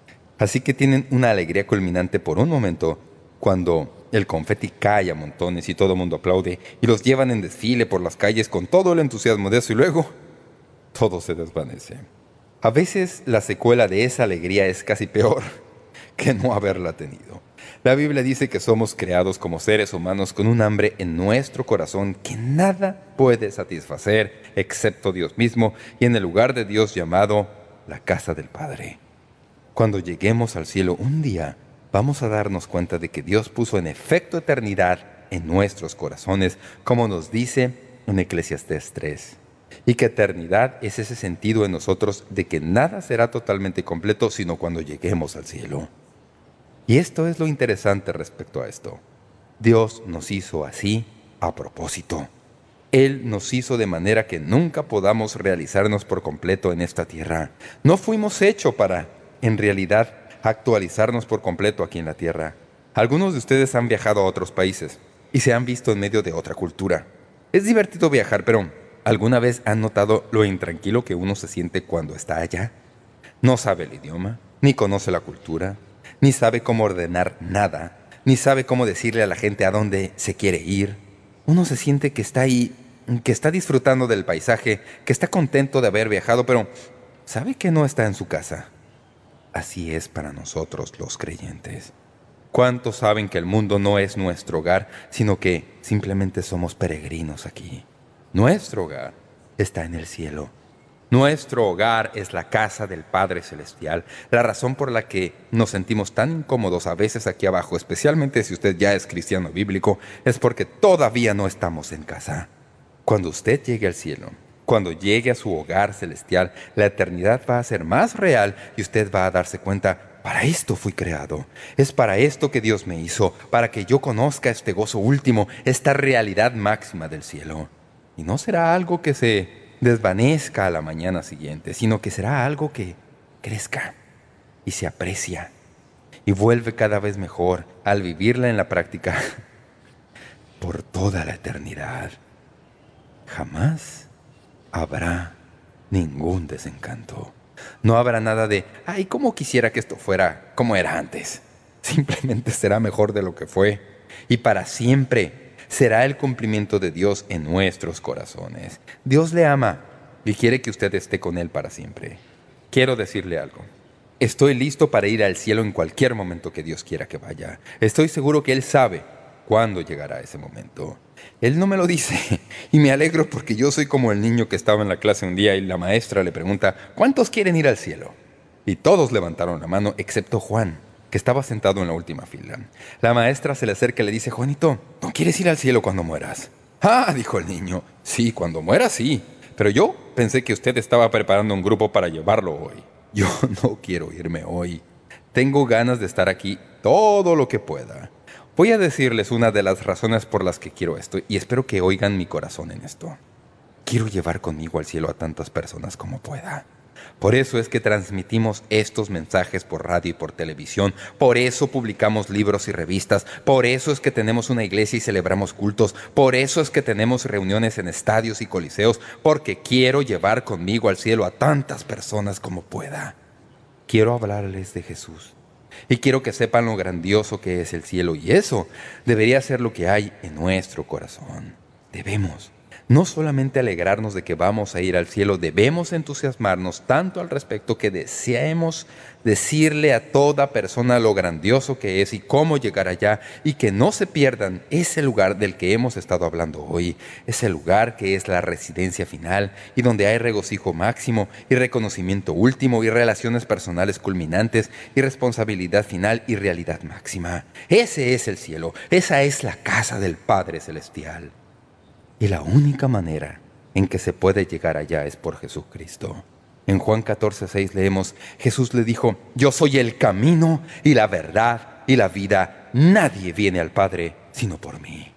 Así que tienen una alegría culminante por un momento cuando el confeti cae a montones y todo el mundo aplaude y los llevan en desfile por las calles con todo el entusiasmo de eso y luego todo se desvanece. A veces la secuela de esa alegría es casi peor que no haberla tenido. La Biblia dice que somos creados como seres humanos con un hambre en nuestro corazón que nada puede satisfacer excepto Dios mismo y en el lugar de Dios llamado la casa del Padre. Cuando lleguemos al cielo un día, vamos a darnos cuenta de que Dios puso en efecto eternidad en nuestros corazones, como nos dice en Eclesiastés tres. Y que eternidad es ese sentido en nosotros de que nada será totalmente completo sino cuando lleguemos al cielo. Y esto es lo interesante respecto a esto. Dios nos hizo así a propósito. Él nos hizo de manera que nunca podamos realizarnos por completo en esta tierra. No fuimos hechos para, en realidad, actualizarnos por completo aquí en la tierra. Algunos de ustedes han viajado a otros países y se han visto en medio de otra cultura. Es divertido viajar, pero ¿alguna vez han notado lo intranquilo que uno se siente cuando está allá? No sabe el idioma, ni conoce la cultura, ni sabe cómo ordenar nada, ni sabe cómo decirle a la gente a dónde se quiere ir. Uno se siente que está ahí, que está disfrutando del paisaje, que está contento de haber viajado, pero sabe que no está en su casa. Así es para nosotros los creyentes. ¿Cuántos saben que el mundo no es nuestro hogar, sino que simplemente somos peregrinos aquí? Nuestro hogar está en el cielo. Nuestro hogar es la casa del Padre Celestial. La razón por la que nos sentimos tan incómodos a veces aquí abajo, especialmente si usted ya es cristiano bíblico, es porque todavía no estamos en casa. Cuando usted llegue al cielo, cuando llegue a su hogar celestial, la eternidad va a ser más real y usted va a darse cuenta, para esto fui creado. Es para esto que Dios me hizo, para que yo conozca este gozo último, esta realidad máxima del cielo. Y no será algo que se desvanezca a la mañana siguiente, sino que será algo que crezca y se aprecia y vuelve cada vez mejor al vivirla en la práctica por toda la eternidad. Jamás habrá ningún desencanto. No habrá nada de, ay, cómo quisiera que esto fuera como era antes. Simplemente será mejor de lo que fue y para siempre será el cumplimiento de Dios en nuestros corazones. Dios le ama y quiere que usted esté con Él para siempre. Quiero decirle algo. Estoy listo para ir al cielo en cualquier momento que Dios quiera que vaya. Estoy seguro que Él sabe cuándo llegará ese momento. Él no me lo dice, y me alegro porque yo soy como el niño que estaba en la clase un día y la maestra le pregunta, ¿cuántos quieren ir al cielo? Y todos levantaron la mano, excepto Juan, que estaba sentado en la última fila. La maestra se le acerca y le dice, Juanito, ¿no quieres ir al cielo cuando mueras? Ah, dijo el niño, sí, cuando muera sí, pero yo pensé que usted estaba preparando un grupo para llevarlo hoy. Yo no quiero irme hoy. Tengo ganas de estar aquí todo lo que pueda. Voy a decirles una de las razones por las que quiero esto, y espero que oigan mi corazón en esto. Quiero llevar conmigo al cielo a tantas personas como pueda. Por eso es que transmitimos estos mensajes por radio y por televisión. Por eso publicamos libros y revistas. Por eso es que tenemos una iglesia y celebramos cultos. Por eso es que tenemos reuniones en estadios y coliseos. Porque quiero llevar conmigo al cielo a tantas personas como pueda. Quiero hablarles de Jesús. Y quiero que sepan lo grandioso que es el cielo. Y eso debería ser lo que hay en nuestro corazón. Debemos no solamente alegrarnos de que vamos a ir al cielo, debemos entusiasmarnos tanto al respecto que deseemos decirle a toda persona lo grandioso que es y cómo llegar allá, y que no se pierdan ese lugar del que hemos estado hablando hoy, ese lugar que es la residencia final y donde hay regocijo máximo y reconocimiento último y relaciones personales culminantes y responsabilidad final y realidad máxima. Ese es el cielo, esa es la casa del Padre Celestial. Y la única manera en que se puede llegar allá es por Jesucristo. En Juan catorce seis leemos, Jesús le dijo, yo soy el camino y la verdad y la vida. Nadie viene al Padre sino por mí.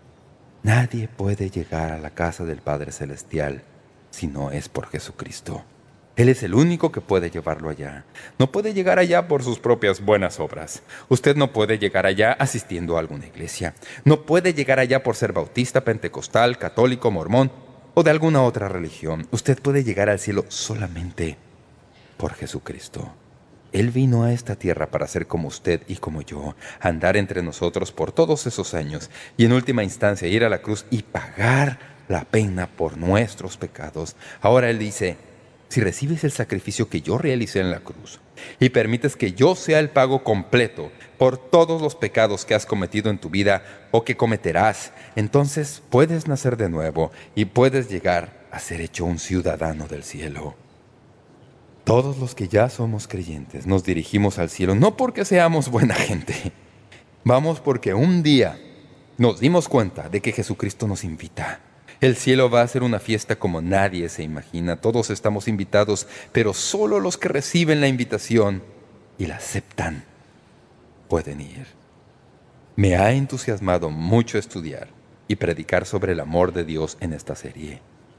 Nadie puede llegar a la casa del Padre Celestial si no es por Jesucristo. Él es el único que puede llevarlo allá. No puede llegar allá por sus propias buenas obras. Usted no puede llegar allá asistiendo a alguna iglesia. No puede llegar allá por ser bautista, pentecostal, católico, mormón o de alguna otra religión. Usted puede llegar al cielo solamente por Jesucristo. Él vino a esta tierra para ser como usted y como yo, andar entre nosotros por todos esos años y en última instancia ir a la cruz y pagar la pena por nuestros pecados. Ahora Él dice, si recibes el sacrificio que yo realicé en la cruz y permites que yo sea el pago completo por todos los pecados que has cometido en tu vida o que cometerás, entonces puedes nacer de nuevo y puedes llegar a ser hecho un ciudadano del cielo. Todos los que ya somos creyentes nos dirigimos al cielo no porque seamos buena gente. Vamos porque un día nos dimos cuenta de que Jesucristo nos invita. El cielo va a ser una fiesta como nadie se imagina. Todos estamos invitados, pero solo los que reciben la invitación y la aceptan pueden ir. Me ha entusiasmado mucho estudiar y predicar sobre el amor de Dios en esta serie.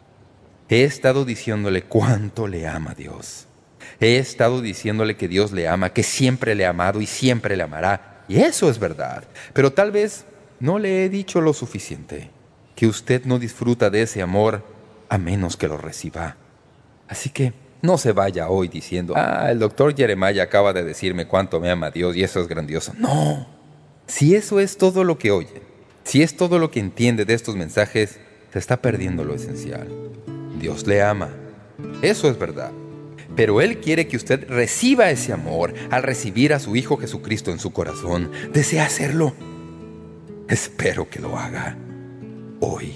He estado diciéndole cuánto le ama Dios. He estado diciéndole que Dios le ama, que siempre le ha amado y siempre le amará. Y eso es verdad. Pero tal vez no le he dicho lo suficiente. Que usted no disfruta de ese amor a menos que lo reciba. Así que no se vaya hoy diciendo, ah, el doctor Jeremiah acaba de decirme cuánto me ama Dios y eso es grandioso. No. Si eso es todo lo que oye, si es todo lo que entiende de estos mensajes, se está perdiendo lo esencial. Dios le ama. Eso es verdad. Pero Él quiere que usted reciba ese amor al recibir a su Hijo Jesucristo en su corazón. ¿Desea hacerlo? Espero que lo haga hoy.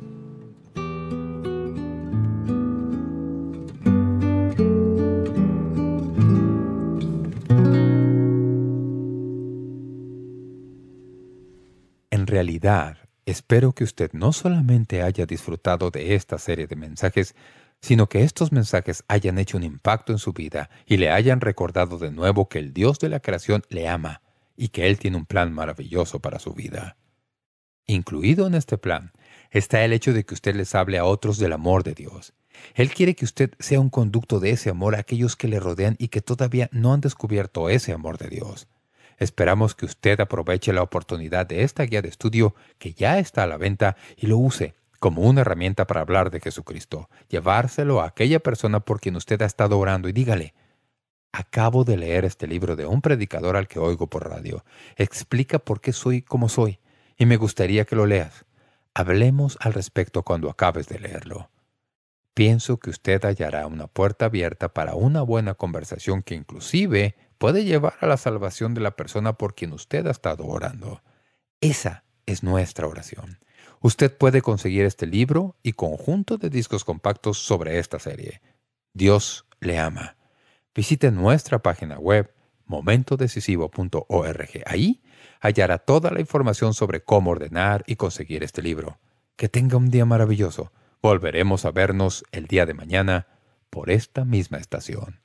En realidad, espero que usted no solamente haya disfrutado de esta serie de mensajes, sino que estos mensajes hayan hecho un impacto en su vida y le hayan recordado de nuevo que el Dios de la creación le ama y que Él tiene un plan maravilloso para su vida. Incluido en este plan está el hecho de que usted les hable a otros del amor de Dios. Él quiere que usted sea un conducto de ese amor a aquellos que le rodean y que todavía no han descubierto ese amor de Dios. Esperamos que usted aproveche la oportunidad de esta guía de estudio que ya está a la venta y lo use como una herramienta para hablar de Jesucristo, llevárselo a aquella persona por quien usted ha estado orando y dígale, acabo de leer este libro de un predicador al que oigo por radio. Explica por qué soy como soy y me gustaría que lo leas. Hablemos al respecto cuando acabes de leerlo. Pienso que usted hallará una puerta abierta para una buena conversación que inclusive puede llevar a la salvación de la persona por quien usted ha estado orando. Esa es nuestra oración. Usted puede conseguir este libro y conjunto de discos compactos sobre esta serie. Dios le ama. Visite nuestra página web momento decisivo punto org. Ahí hallará toda la información sobre cómo ordenar y conseguir este libro. Que tenga un día maravilloso. Volveremos a vernos el día de mañana por esta misma estación.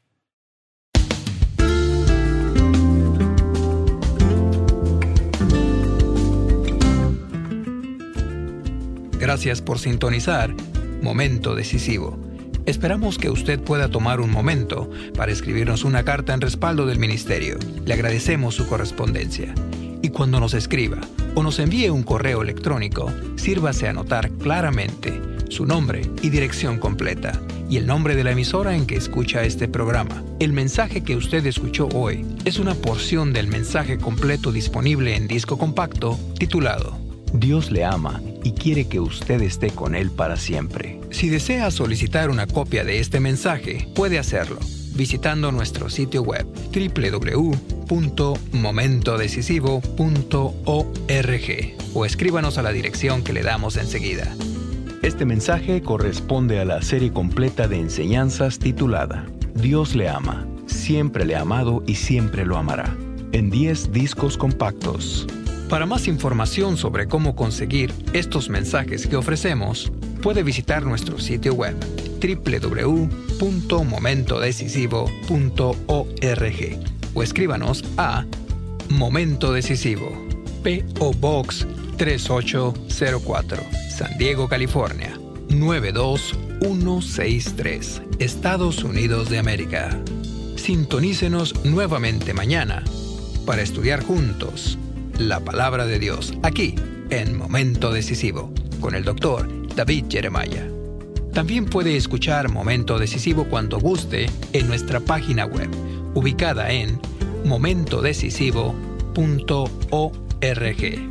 Gracias por sintonizar Momento Decisivo. Esperamos que usted pueda tomar un momento para escribirnos una carta en respaldo del ministerio. Le agradecemos su correspondencia. Y cuando nos escriba o nos envíe un correo electrónico, sírvase a anotar claramente su nombre y dirección completa y el nombre de la emisora en que escucha este programa. El mensaje que usted escuchó hoy es una porción del mensaje completo disponible en disco compacto titulado Dios le ama y quiere que usted esté con Él para siempre. Si desea solicitar una copia de este mensaje, puede hacerlo visitando nuestro sitio web doble u doble u doble u punto momento decisivo punto org o escríbanos a la dirección que le damos enseguida. Este mensaje corresponde a la serie completa de enseñanzas titulada Dios le ama, siempre le ha amado y siempre lo amará, en diez discos compactos. Para más información sobre cómo conseguir estos mensajes que ofrecemos, puede visitar nuestro sitio web doble u doble u doble u punto momento decisivo punto org o escríbanos a Momento Decisivo, P O Box tres ocho cero cuatro, San Diego, California, nueve dos uno seis tres, Estados Unidos de América. Sintonícenos nuevamente mañana para estudiar juntos la Palabra de Dios, aquí en Momento Decisivo, con el doctor David Jeremiah. También puede escuchar Momento Decisivo cuando guste en nuestra página web, ubicada en momento decisivo punto org.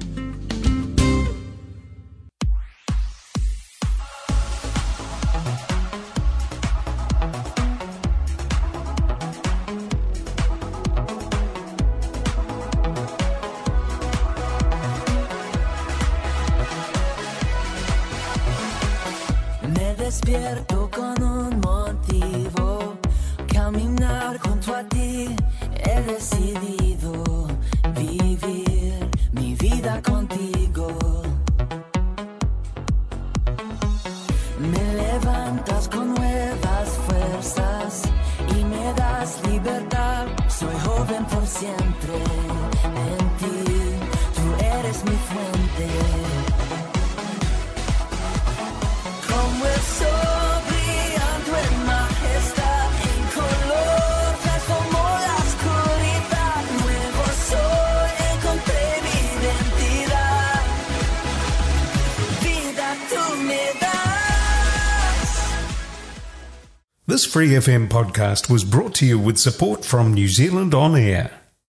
Despierto con un motivo, caminar junto a ti. He decidido vivir mi vida contigo. Me levantas con nuevas fuerzas y me das libertad. Soy joven por siempre en ti, tú eres mi fuente. Como el sol brillando en majestad, en color transformó la oscuridad. Nuevo soy, encontré mi identidad. Vida tú me das. This Free F M podcast was brought to you with support from New Zealand On Air.